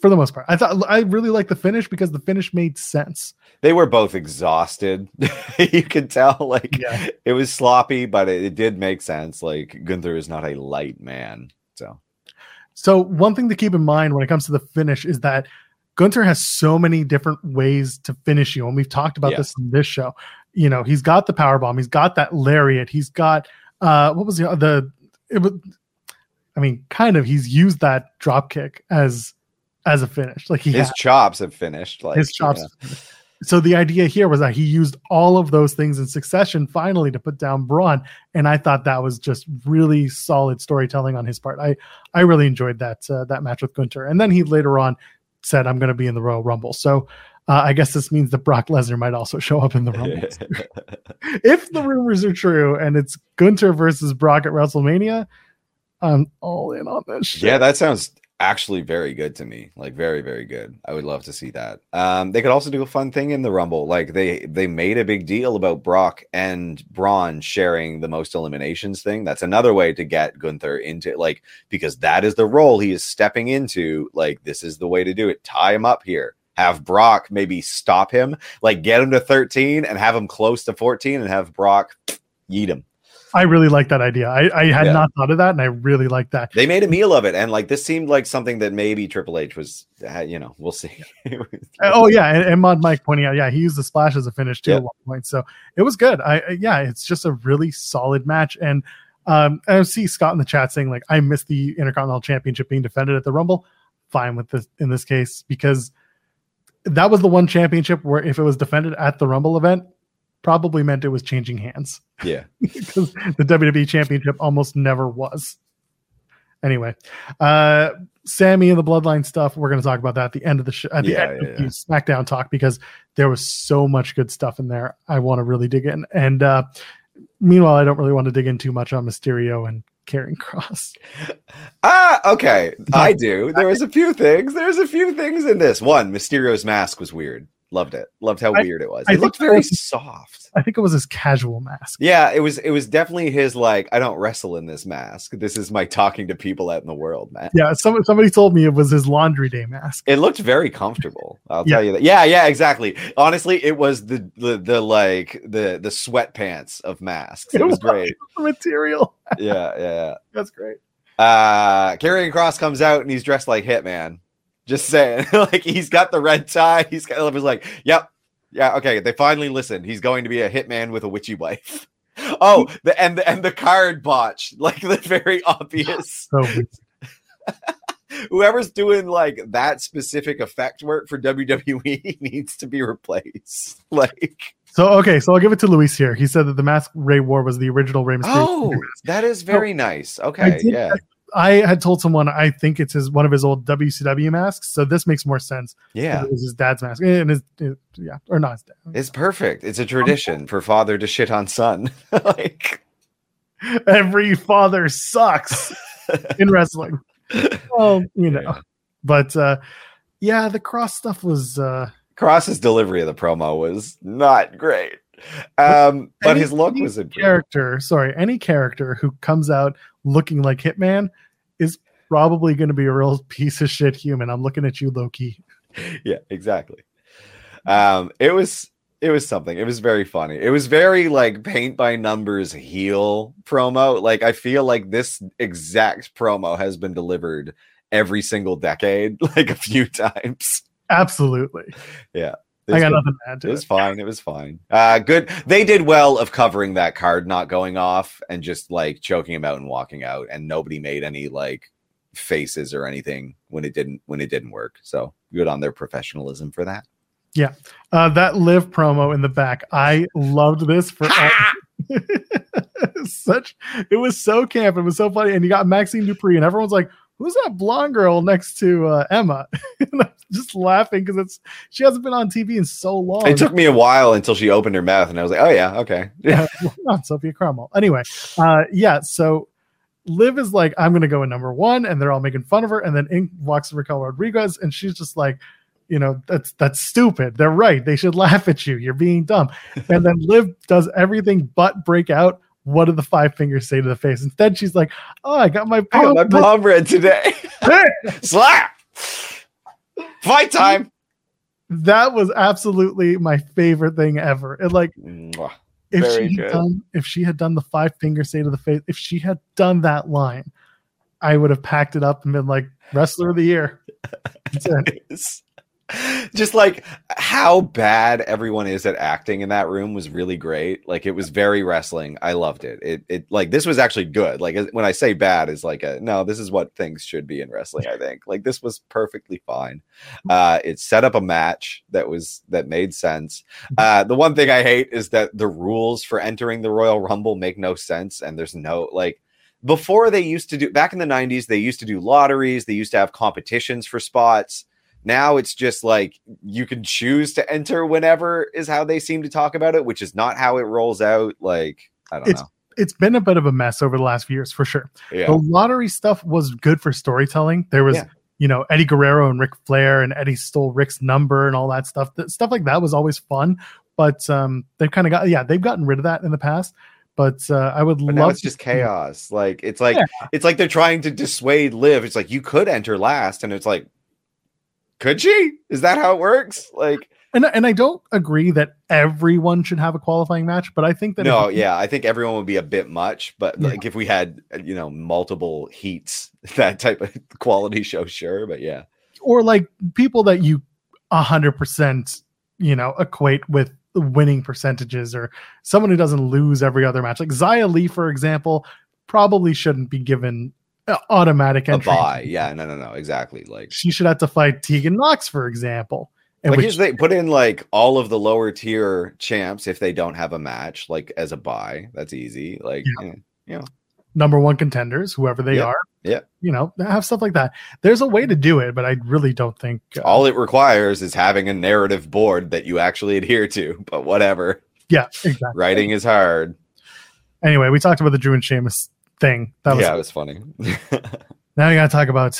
I really liked the finish because the finish made sense. They were both exhausted. You could tell, it was sloppy, but it did make sense. Like, Gunther is not a light man. So one thing to keep in mind when it comes to the finish is that Gunther has so many different ways to finish you. And we've talked about this in this show. He's got the powerbomb. He's got that lariat. He's got, he's used that drop kick as a finish. Like his chops have finished. His chops. Yeah. So the idea here was that he used all of those things in succession finally to put down Braun. And I thought that was just really solid storytelling on his part. I really enjoyed that match with Gunther. And then he later on said, I'm going to be in the Royal Rumble. So I guess this means that Brock Lesnar might also show up in the Rumble. If the rumors are true and it's Gunther versus Brock at WrestleMania, I'm all in on this shit. Yeah, that sounds actually very good to me. Like very, very good. I would love to see that. They could also do a fun thing in the Rumble. Like they made a big deal about Brock and Braun sharing the most eliminations thing. That's another way to get Gunther into because that is the role he is stepping into. Like, this is the way to do it. Tie him up here. Have Brock maybe stop him, get him to 13 and have him close to 14 and have Brock yeet him. I really like that idea. I had not thought of that, and I really like that. They made a meal of it, and like this seemed like something that maybe Triple H was, we'll see. Oh yeah, and Mod Mike pointing out, he used the splash as a finish too at one point, so it was good. It's just a really solid match, and I see Scott in the chat saying like, I miss the Intercontinental Championship being defended at the Rumble. Fine with this in this case, because that was the one championship where if it was defended at the Rumble event, probably meant it was changing hands. Yeah. Because the WWE Championship almost never was. Anyway, Sammy and the Bloodline stuff, we're going to talk about that at the end of the show, at the end of the SmackDown talk, because there was so much good stuff in there. I want to really dig in. And meanwhile, I don't really want to dig in too much on Mysterio and Karrion Kross. Okay. I do. There's a few things in this. One, Mysterio's mask was weird. Loved it. Loved how weird it was. It looked very soft. I think it was his casual mask. Yeah, it was definitely his like, I don't wrestle in this mask. This is my talking to people out in the world, man. Yeah, somebody told me it was his laundry day mask. It looked very comfortable. I'll tell you that. Yeah, exactly. Honestly, it was the sweatpants of masks. It was great. Material. Yeah. That's great. Karrion Kross comes out and he's dressed like Hitman. Just saying, like he's got the red tie. He's got. I was like, yep, yeah, okay. They finally listened. He's going to be a hitman with a witchy wife. Oh, the card botch, like the very obvious. Whoever's doing like that specific effect work for WWE needs to be replaced. Like. So I'll give it to Luis here. He said that the mask Ray wore was the original Rey Mysterio. Oh, that is very nice. Okay, yeah. I had told someone I think it's one of his old WCW masks, so this makes more sense. Yeah, it was his dad's mask, and or not his dad. It's perfect. It's a tradition for father to shit on son. Like every father sucks in wrestling. Well, but the Kross stuff was. Kross's delivery of the promo was not great. But his look was a any character who comes out looking like Hitman is probably going to be a real piece of shit human. I'm looking at you, Loki. Yeah, exactly. It was something. It was very funny. It was very like paint by numbers heel promo. Like I feel like this exact promo has been delivered every single decade, like a few times. Absolutely. Yeah. I got nothing to add to it. It was fine. Good. They did well of covering that card not going off and just like choking him out and walking out, and nobody made any like faces or anything when it didn't work. So good on their professionalism for that. Yeah. That Liv promo in the back. I loved this for it was so camp. It was so funny. And you got Maxine Dupree and everyone's like, who's that blonde girl next to Emma? And I'm just laughing because she hasn't been on TV in so long. It took me a while until she opened her mouth, and I was like, "Oh yeah, okay." Not Sophia Cromwell. Anyway, so Liv is like, "I'm going to go in number one," and they're all making fun of her. And then in walks Raquel Rodriguez, and she's just like, that's stupid. They're right. They should laugh at you. You're being dumb. And then Liv does everything but break out. What do the five fingers say to the face? Instead, she's like, "Oh, I got my palm read today." Slap! Fight time! That was absolutely my favorite thing ever. And like, if she had done the five finger say to the face, if she had done that line, I would have packed it up and been like, wrestler of the year. Just like how bad everyone is at acting in that room was really great. Like it was very wrestling. I loved it. It like this was actually good. Like when I say bad is like no, this is what things should be in wrestling. I think like this was perfectly fine. It set up a match that made sense. The one thing I hate is that the rules for entering the Royal Rumble make no sense, and there's no like. Before they used to do back in the 90s, they used to do lotteries. They used to have competitions for spots. Now it's just like you can choose to enter whenever is how they seem to talk about it, which is not how it rolls out. Like, I don't know. It's been a bit of a mess over the last few years for sure. Yeah. The lottery stuff was good for storytelling. There was, Eddie Guerrero and Ric Flair, and Eddie stole Rick's number and all that stuff. Stuff like that was always fun, but they've kind of they've gotten rid of that in the past. But I would love. Now it's just chaos. Like it's like they're trying to dissuade Liv. It's like you could enter last, and it's like, could she? Is that how it works? Like, And I don't agree that everyone should have a qualifying match, but I think that No, yeah, I think everyone would be a bit much, but Yeah. like if we had, multiple heats, that type of quality show, sure, but yeah. or like people that you 100% equate with winning percentages, or someone who doesn't lose every other match, like Xia Li, for example, probably shouldn't be given automatic A entry. bye. Yeah, no, exactly. Like She should have to fight Tegan Knox, for example. And But which, here's the thing, put in like all of the lower tier champs if they don't have a match, like as a buy. That's easy. Like, number one contenders, whoever they Yeah, are, yeah. Have stuff like that. There's a way to do it, but I really don't think All it requires is having a narrative board that you actually adhere to. But whatever, yeah, exactly. writing is hard. Anyway, we talked about the Drew and Sheamus thing. That was, Yeah, it was funny. now we gotta talk about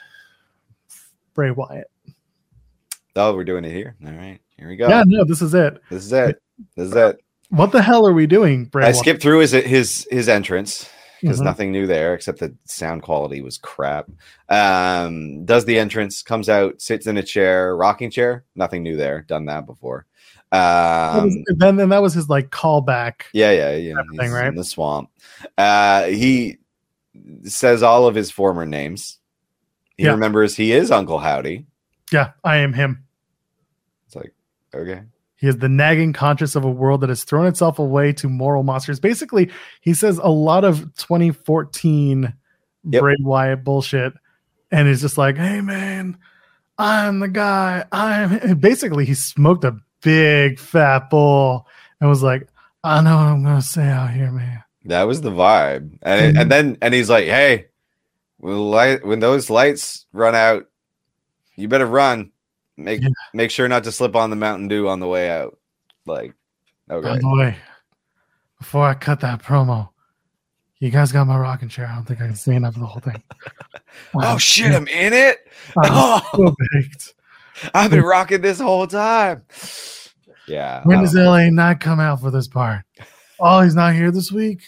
Bray Wyatt. Oh, we're doing it here. All right, here we go. Yeah, no, this is it. This is it. What the hell are we doing, Bray I Wyatt? skipped through his entrance because Mhm. nothing new there except the sound quality was crap. Does the entrance, comes out, sits in a chair, rocking chair. Nothing new there. Done that before. Then that was his like callback. Yeah. Everything, He's right? in the swamp. He says all of his former names. He Yeah. remembers he is Uncle Howdy. Yeah, I am him. It's like, okay. He is the nagging conscious of a world that has thrown itself away to moral monsters. Basically, he says a lot of 2014 Yep. Bray Wyatt bullshit, and he's just like, "Hey man, I'm the guy." Basically he smoked a big fat bowl and was like, "I know what I'm gonna say out here, man." That was the vibe. And he's like, hey, when those lights run out, you better run. Make sure not to slip on the Mountain Dew on the way out. Like, okay. By the way, before I cut that promo, you guys got my rocking chair. I don't think I can stand up for the whole thing. Oh shit, I'm in it. I'm so baked. I've been rocking this whole time. Yeah. When does LA not come out for this part? Oh, he's not here this week?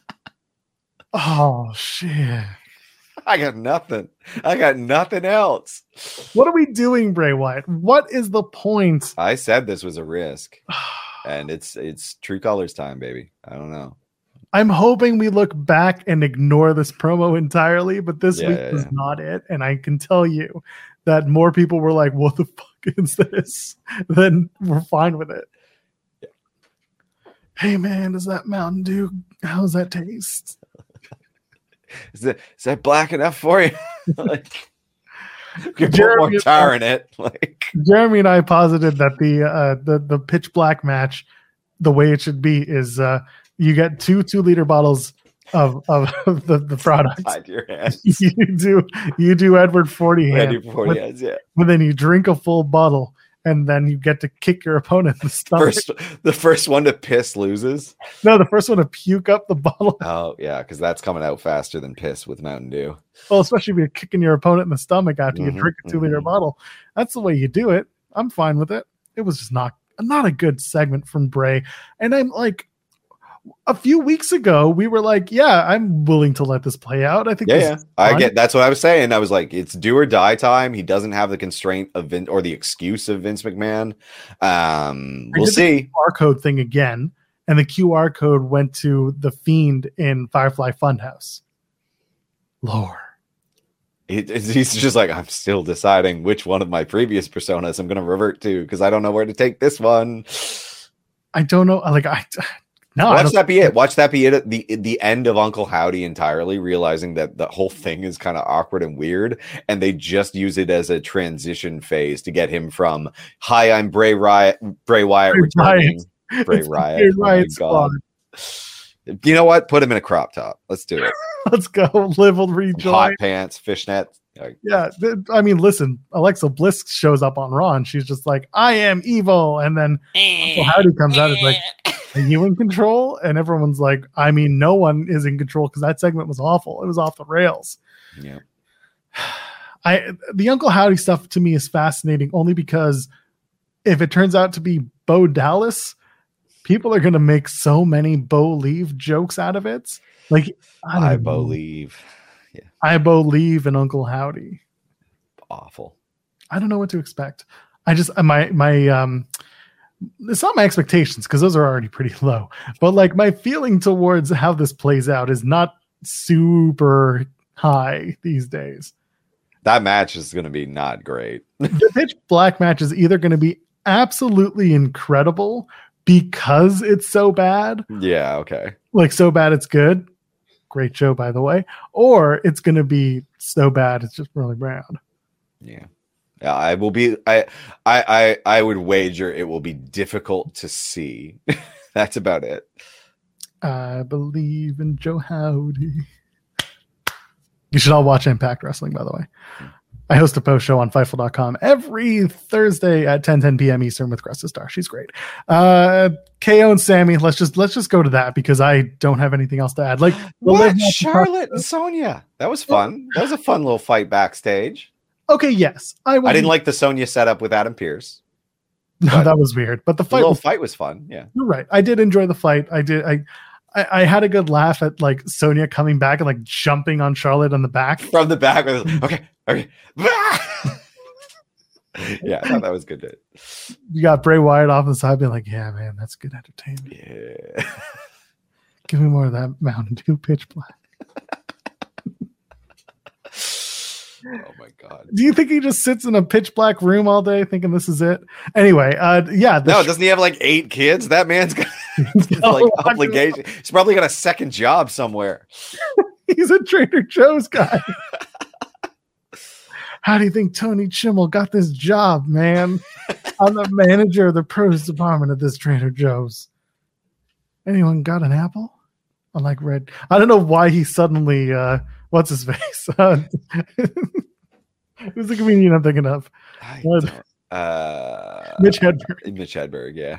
Oh, shit. I got nothing. I got nothing else. What are we doing, Bray Wyatt? What is the point? I said this was a risk. And it's True Colors time, baby. I don't know. I'm hoping we look back and ignore this promo entirely, but this week was Yeah. not it. And I can tell you that more people were like, what the fuck is this? Then we're fine with it. Hey, man, does that Mountain Dew, how's that taste? Is that black enough for you? Like, you put Jeremy- more tar in it. Like, Jeremy and I posited that the pitch black match, the way it should be is you get 2-liter bottles of the product. hide your hands. You do Edward 40 Ready hand, for 40 hands, yeah. but then you drink a full bottle and then you get to kick your opponent in the stomach. The first one to piss loses. No, the first one to puke up the bottle. Oh yeah, because that's coming out faster than piss with Mountain Dew. Well, especially if you're kicking your opponent in the stomach after you Mhm, drink a 2-liter mhm. bottle. That's the way you do it. I'm fine with it. It was just not a good segment from Bray. And I'm like, a few weeks ago, we were like, yeah, I'm willing to let this play out. I think this Yeah. is I fun. get that's what I was saying. I was like, it's do or die time. He doesn't have the constraint of Vince or the excuse of Vince McMahon. We'll did the see. QR code thing again, and the QR code went to the Fiend in Firefly Funhouse. Lore. He's just like, I'm still deciding which one of my previous personas I'm going to revert to because I don't know where to take this one. I don't know. Like I Watch that be it. Watch that be it at the end of Uncle Howdy entirely, realizing that the whole thing is kind of awkward and weird, and they just use it as a transition phase to get him from "Hi, I'm Bray Wyatt returning." Bray It's the Riot. Bray Oh my Riot God. You know what? Put him in a crop top. Let's do it. Let's go. Live will rejoin. Hot pants, fishnet. Like, Yeah, I mean, listen, Alexa Bliss shows up on Raw and she's just like, I am evil. And then Uncle Howdy comes out and is like, are you in control? And everyone's like, I mean, no one is in control because that segment was awful. It was off the rails. yeah. The Uncle Howdy stuff to me is fascinating only because if it turns out to be Bo Dallas, people are going to make so many Bo Leave jokes out of it. Like, I don't know. believe. I believe in Uncle Howdy. Awful. I don't know what to expect. I just it's not my expectations because those are already pretty low, but like my feeling towards how this plays out is not super high these days. That match is going to be not great. The Pitch Black match is either going to be absolutely incredible because it's so bad. Yeah, okay. Like so bad it's good. Great show, by the way. Or it's going to be so bad it's just really brown. Yeah. Yeah, I will be. I would wager it will be difficult to see. That's about it. I believe in Joe Howdy. You should all watch Impact Wrestling, by the way. I host a post show on Fightful.com every Thursday at 10 p.m. Eastern with Cresta Star. She's great. KO and Sammy. Let's just go to that because I don't have anything else to add. Like what? Charlotte and Sonya. That was fun. That was a fun little fight backstage. Okay, yes. I didn't like the Sonya setup with Adam Pearce. No, that was weird. But the fight was fun. Yeah. You're right. I did enjoy the fight. I had a good laugh at like Sonya coming back and like jumping on Charlotte on the back. From the back. Okay. Yeah, I thought that was good. You got Bray Wyatt off the side being like, yeah, man, that's good entertainment. Yeah. Give me more of that Mountain Dew Pitch Black. Oh my god! Do you think he just sits in a pitch black room all day thinking this is it? Anyway, yeah. Doesn't he have like 8 kids? That man's got like obligation. He's probably got a second job somewhere. He's a Trader Joe's guy. How do you think Tony Chimmel got this job, man? I'm the manager of the produce department at this Trader Joe's. Anyone got an apple? Unlike Red. I don't know why he suddenly what's his face? Who's the comedian I'm thinking of? Mitch Hedberg. Mitch Hedberg, yeah.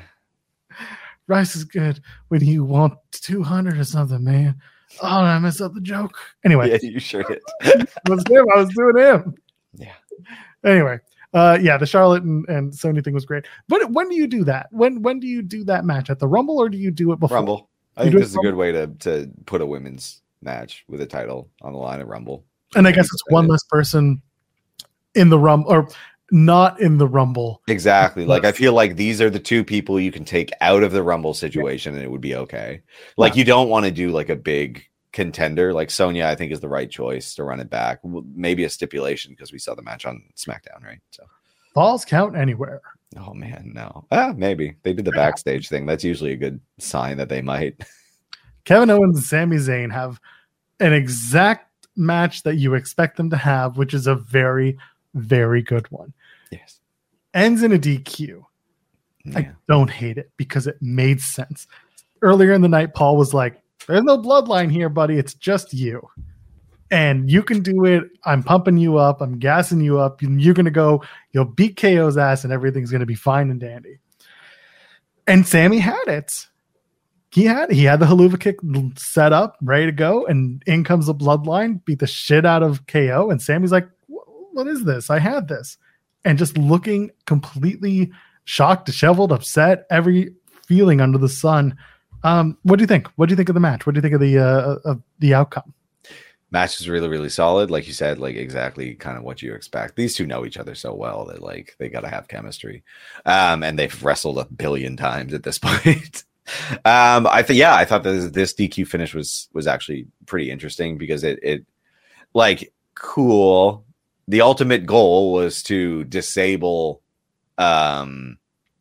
Rice is good when you want 200 or something, man. Oh, I messed up the joke. Anyway. Yeah, you sure did. It was him. I was doing him. Yeah. Anyway. Yeah, the Charlotte and Sony thing was great. But when do you do that? When do you do that match? At the Rumble or do you do it before? Rumble. I think this is a good way to put a women's match with a title on the line at Rumble. And I guess it's one less person in the Rumble or not in the Rumble. Exactly. Like I feel like these are the two people you can take out of the Rumble situation and it would be okay. Like you don't want to do like a big contender. Like Sonya, I think is the right choice to run it back. Maybe a stipulation because we saw the match on SmackDown, right? So falls count anywhere. Oh man, no. Maybe they did the backstage thing. That's usually a good sign that they might. Kevin Owens and Sami Zayn have an exact match that you expect them to have, which is a very, very good one. Yes. Ends in a DQ. Yeah. I don't hate it because it made sense. Earlier in the night, Paul was like, there's no bloodline here, buddy. It's just you. And you can do it. I'm pumping you up. I'm gassing you up. You're going to go. You'll beat KO's ass and everything's going to be fine and dandy. And Sammy had it. He had the haluva kick set up, ready to go. And in comes the bloodline, beat the shit out of KO. And Sammy's like, what is this? I had this. And just looking completely shocked, disheveled, upset, every feeling under the sun. What do you think? What do you think of the match? What do you think of the outcome? Match is really, really solid. Like you said, like exactly kind of what you expect. These two know each other so well that like they got to have chemistry. And they've wrestled a billion times at this point. I thought this DQ finish was actually pretty interesting because it like cool. The ultimate goal was to disable Kevin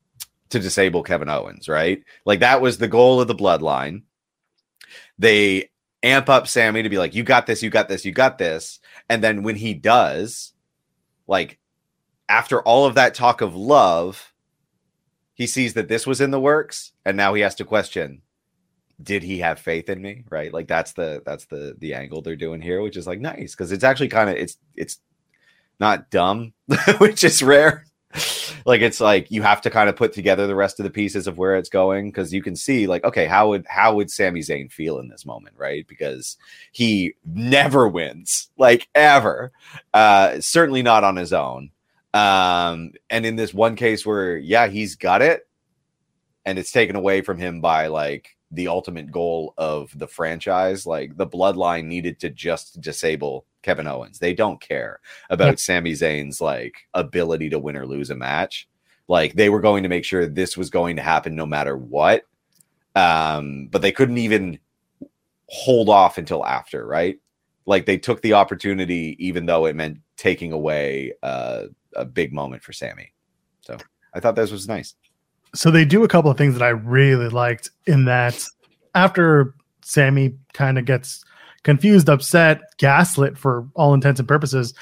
Owens, right? Like that was the goal of the bloodline. They amp up Sammy to be like, you got this, you got this, you got this. And then when he does, like after all of that talk of love, he sees that this was in the works. And now he has to question, did he have faith in me? Right. Like that's the angle they're doing here, which is like nice. Cause it's actually kind of, it's not dumb, which is rare. Like it's like you have to kind of put together the rest of the pieces of where it's going because you can see like, okay, how would Sami Zayn feel in this moment, right? Because he never wins, like ever. Certainly not on his own. And in this one case where, yeah, he's got it, and it's taken away from him by like the ultimate goal of the franchise. Like the bloodline needed to just disable Kevin Owens. They don't care about Sami Zayn's like ability to win or lose a match. Like they were going to make sure this was going to happen no matter what. But they couldn't even hold off until after, right? Like they took the opportunity, even though it meant taking away a big moment for Sammy. So I thought this was nice. So they do a couple of things that I really liked in that after Sammy kind of gets confused, upset, gaslit for all intents and purposes,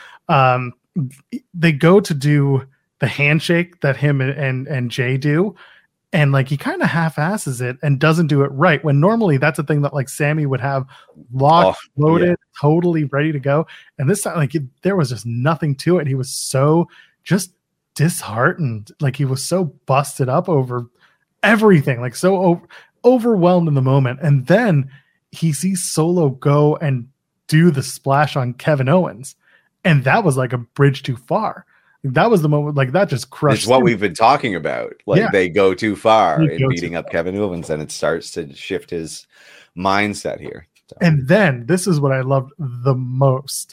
they go to do the handshake that him and Jay do. And like he kind of half-asses it and doesn't do it right, when normally that's a thing that like Sammy would have locked, loaded, totally ready to go. And this time, like there was just nothing to it. He was so just disheartened, like he was so busted up over everything, like so overwhelmed in the moment. And then he sees Solo go and do the splash on Kevin Owens, and that was like a bridge too far. That was the moment, like that just crushed. It's what we've been talking about. Like they go too far in beating up Kevin Owens, and it starts to shift his mindset here. So. And then this is what I loved the most.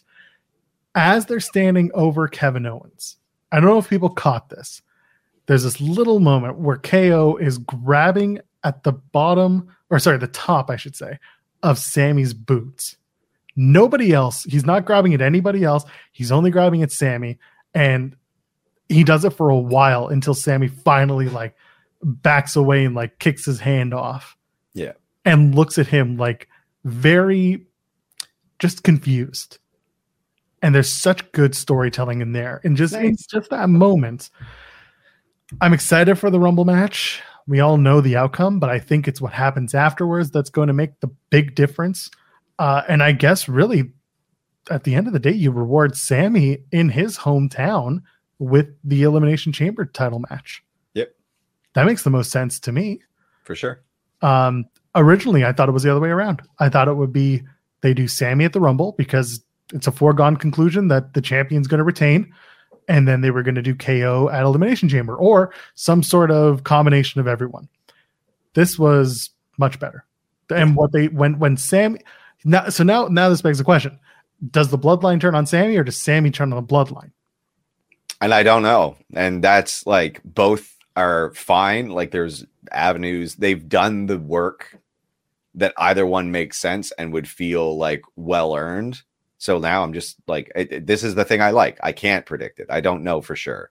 As they're standing over Kevin Owens, I don't know if people caught this. There's this little moment where KO is grabbing at the bottom, or sorry, the top, I should say, of Sammy's boots. Nobody else. He's not grabbing at anybody else. He's only grabbing at Sammy. And he does it for a while until Sammy finally like backs away and like kicks his hand off. Yeah. And looks at him like very just confused. And there's such good storytelling in there. And just it's just that moment. I'm excited for the Rumble match. We all know the outcome, but I think it's what happens afterwards that's going to make the big difference. And I guess really at the end of the day, you reward Sammy in his hometown with the Elimination Chamber title match. Yep. That makes the most sense to me. For sure. Originally, I thought it was the other way around. I thought it would be they do Sammy at the Rumble because it's a foregone conclusion that the champion's going to retain. And then they were going to do KO at Elimination Chamber or some sort of combination of everyone. This was much better. And what they, when Sammy, now this begs the question. Does the bloodline turn on Sammy or does Sammy turn on the bloodline? And I don't know. And that's like both are fine. Like there's avenues. They've done the work that either one makes sense and would feel like well earned. So now I'm just like, this is the thing I like. I can't predict it. I don't know for sure.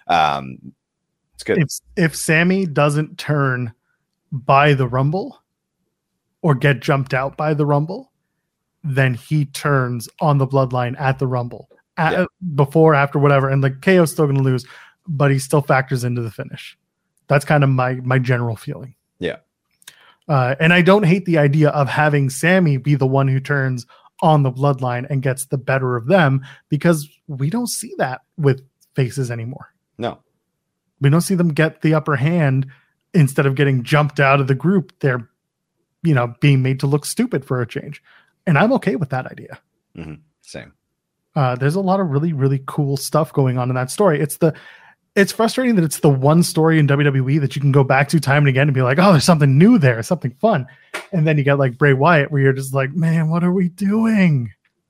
It's good. If Sammy doesn't turn by the Rumble or get jumped out by the Rumble, then he turns on the bloodline at the Rumble, before, after, whatever. And like KO's still going to lose, but he still factors into the finish. That's kind of my general feeling. Yeah. And I don't hate the idea of having Sammy be the one who turns on the bloodline and gets the better of them, because we don't see that with faces anymore. No. We don't see them get the upper hand. Instead of getting jumped out of the group, they're, being made to look stupid for a change. And I'm okay with that idea. Mm-hmm. Same. There's a lot of really, really cool stuff going on in that story. It's frustrating that it's the one story in WWE that you can go back to time and again and be like, oh, there's something new there, something fun. And then you get like Bray Wyatt where you're just like, man, what are we doing?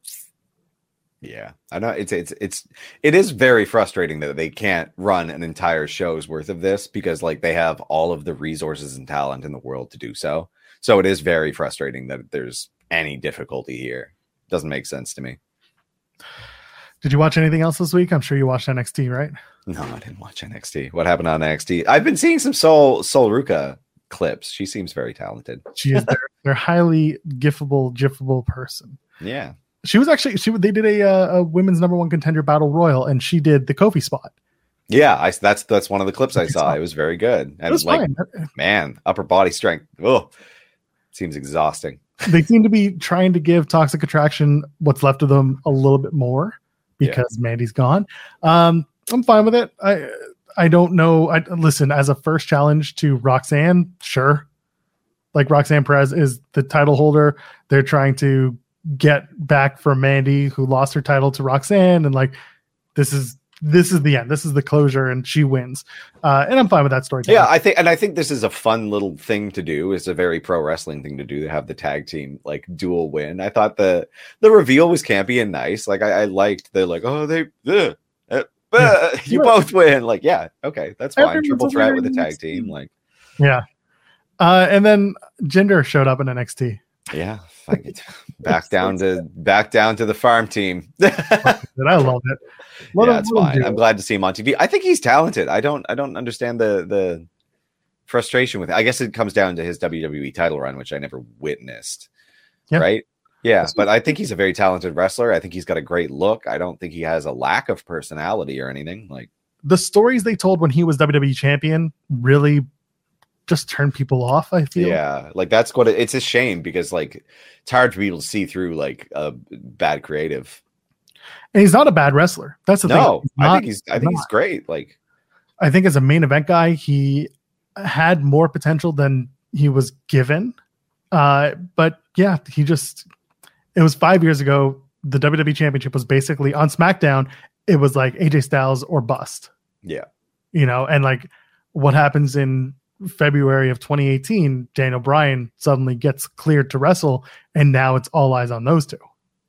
Yeah, I know it is very frustrating that they can't run an entire show's worth of this because like they have all of the resources and talent in the world to do so. So it is very frustrating that there's any difficulty here. Doesn't make sense to me. Did you watch anything else this week? I'm sure you watched NXT, right? No, I didn't watch NXT. What happened on NXT? I've been seeing some Sol Ruca clips. She seems very talented. She is their highly gifable person. Yeah. She was actually they did a women's number one contender battle royal, and she did the Kofi spot. Yeah, that's one of the clips I saw. It was very good. And it was fine. Man, upper body strength. Oh, seems exhausting. They seem to be trying to give Toxic Attraction what's left of them a little bit more because Mandy's gone. I'm fine with it. I don't know. Listen, as a first challenge to Roxanne, sure. Like Roxanne Perez is the title holder. They're trying to get back for Mandy, who lost her title to Roxanne, and like this is the end. This is the closure, and she wins. And I'm fine with that story. Yeah, I think this is a fun little thing to do. It's a very pro wrestling thing to do to have the tag team like dual win. I thought the reveal was campy and nice. Like I liked the like You both win. Like, yeah, okay, that's fine. Everyone's Triple a threat winner with a in tag NXT. team. Like, Yeah. And then Jinder showed up in NXT. yeah, back down to the farm team. I love it. It's fine. I'm glad to see him on TV. I think he's talented. I don't understand the frustration with it. I guess it comes down to his WWE title run, which I never witnessed. Yeah. Right? Yeah, but I think he's a very talented wrestler. I think he's got a great look. I don't think he has a lack of personality or anything. Like, the stories they told when he was WWE champion really just turned people off, I feel. Yeah, like that's what it's a shame because like it's hard for people to see through like a bad creative. And he's not a bad wrestler. That's the thing. I think he's great. Like, I think as a main event guy, he had more potential than he was given. But yeah, it was 5 years ago. The WWE Championship was basically on SmackDown. It was like AJ Styles or bust. Yeah. And like what happens in February of 2018, Daniel Bryan suddenly gets cleared to wrestle, and now it's all eyes on those two.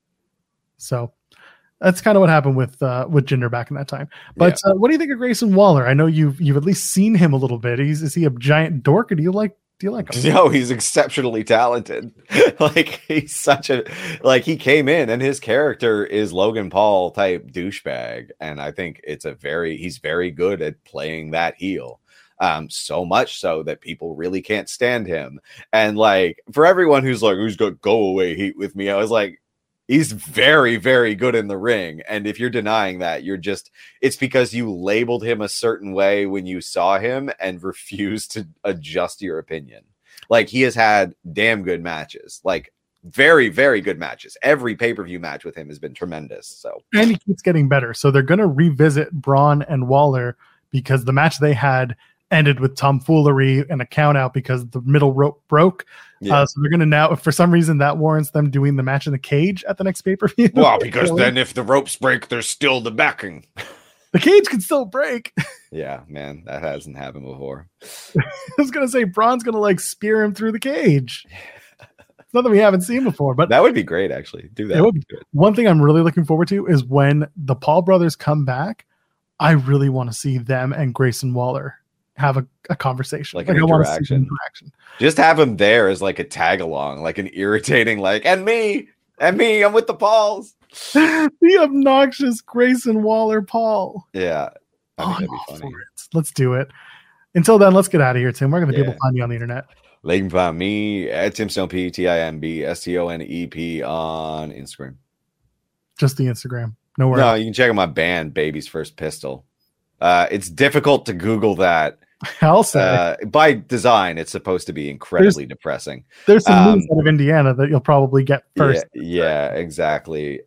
So that's kind of what happened with Jinder back in that time. But what do you think of Grayson Waller? I know you've at least seen him a little bit. Is he a giant dork, or do you like him? No, he's exceptionally talented. Like, he's he came in and his character is Logan Paul type douchebag. And I think he's very good at playing that heel. So much so that people really can't stand him. And like, for everyone who's like, who's got go away heat with me, I was like, he's very, very good in the ring. And if you're denying that, it's because you labeled him a certain way when you saw him and refused to adjust your opinion. Like, he has had damn good matches, like very, very good matches. Every pay-per-view match with him has been tremendous. So, and he keeps getting better. So they're going to revisit Braun and Waller because the match they had ended with tomfoolery and a count out because the middle rope broke. So they're going to now, if for some reason that warrants them doing the match in the cage at the next pay-per-view. Well, because then if the ropes break, there's still the backing. The cage can still break. Yeah, man, that hasn't happened before. I was going to say Braun's going to like spear him through the cage. It's nothing we haven't seen before, but that would be great. Actually, do that. It would be good. One thing I'm really looking forward to is when the Paul brothers come back. I really want to see them and Grayson Waller have a conversation, like an interaction. Just have him there as like a tag along, like an irritating, like, and me, I'm with the Pauls. The obnoxious Grayson Waller Paul. Yeah. That'd be funny. Let's do it. Until then, let's get out of here, Tim. Where can the people find you on the internet? They can find me at TimStoneP, TIMBSTONEP on Instagram. Just the Instagram. No worries. No, you can check out my band, Baby's First Pistol. It's difficult to Google that. I'll say. By design, it's supposed to be incredibly depressing. There's some news out of Indiana that you'll probably get first. Yeah, exactly.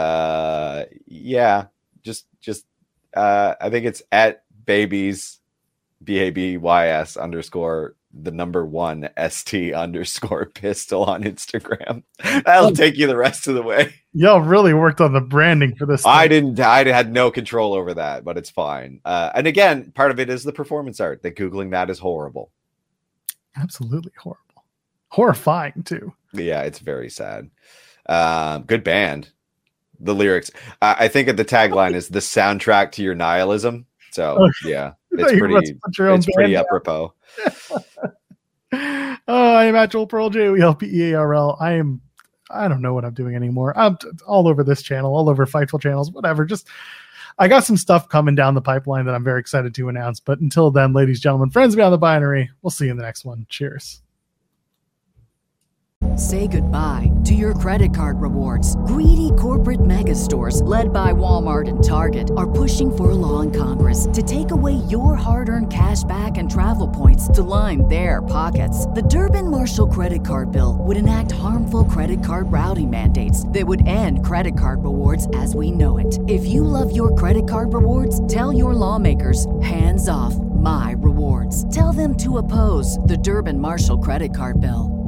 I think it's at babies, BABYS _ the number 1 ST _ pistol on Instagram. That'll take you the rest of the way. Y'all really worked on the branding for this thing. I had no control over that, but it's fine. And again, part of it is the performance art. That Googling that is horrible. Absolutely horrible. Horrifying too. Yeah, it's very sad. Good band. The lyrics. I think the tagline is the soundtrack to your nihilism. So yeah, it's pretty apropos. I am at Joel Pearl, JOELPEARL. I don't know what I'm doing anymore. I'm all over this channel, all over Fightful channels, whatever. I got some stuff coming down the pipeline that I'm very excited to announce. But until then, ladies, gentlemen, friends beyond the binary, we'll see you in the next one. Cheers. Say goodbye to your credit card rewards. Greedy corporate mega stores, led by Walmart and Target, are pushing for a law in Congress to take away your hard-earned cash back and travel points to line their pockets. The Durbin-Marshall credit card bill would enact harmful credit card routing mandates that would end credit card rewards as we know it. If you love your credit card rewards, tell your lawmakers, hands off my rewards. Tell them to oppose the Durbin-Marshall credit card bill.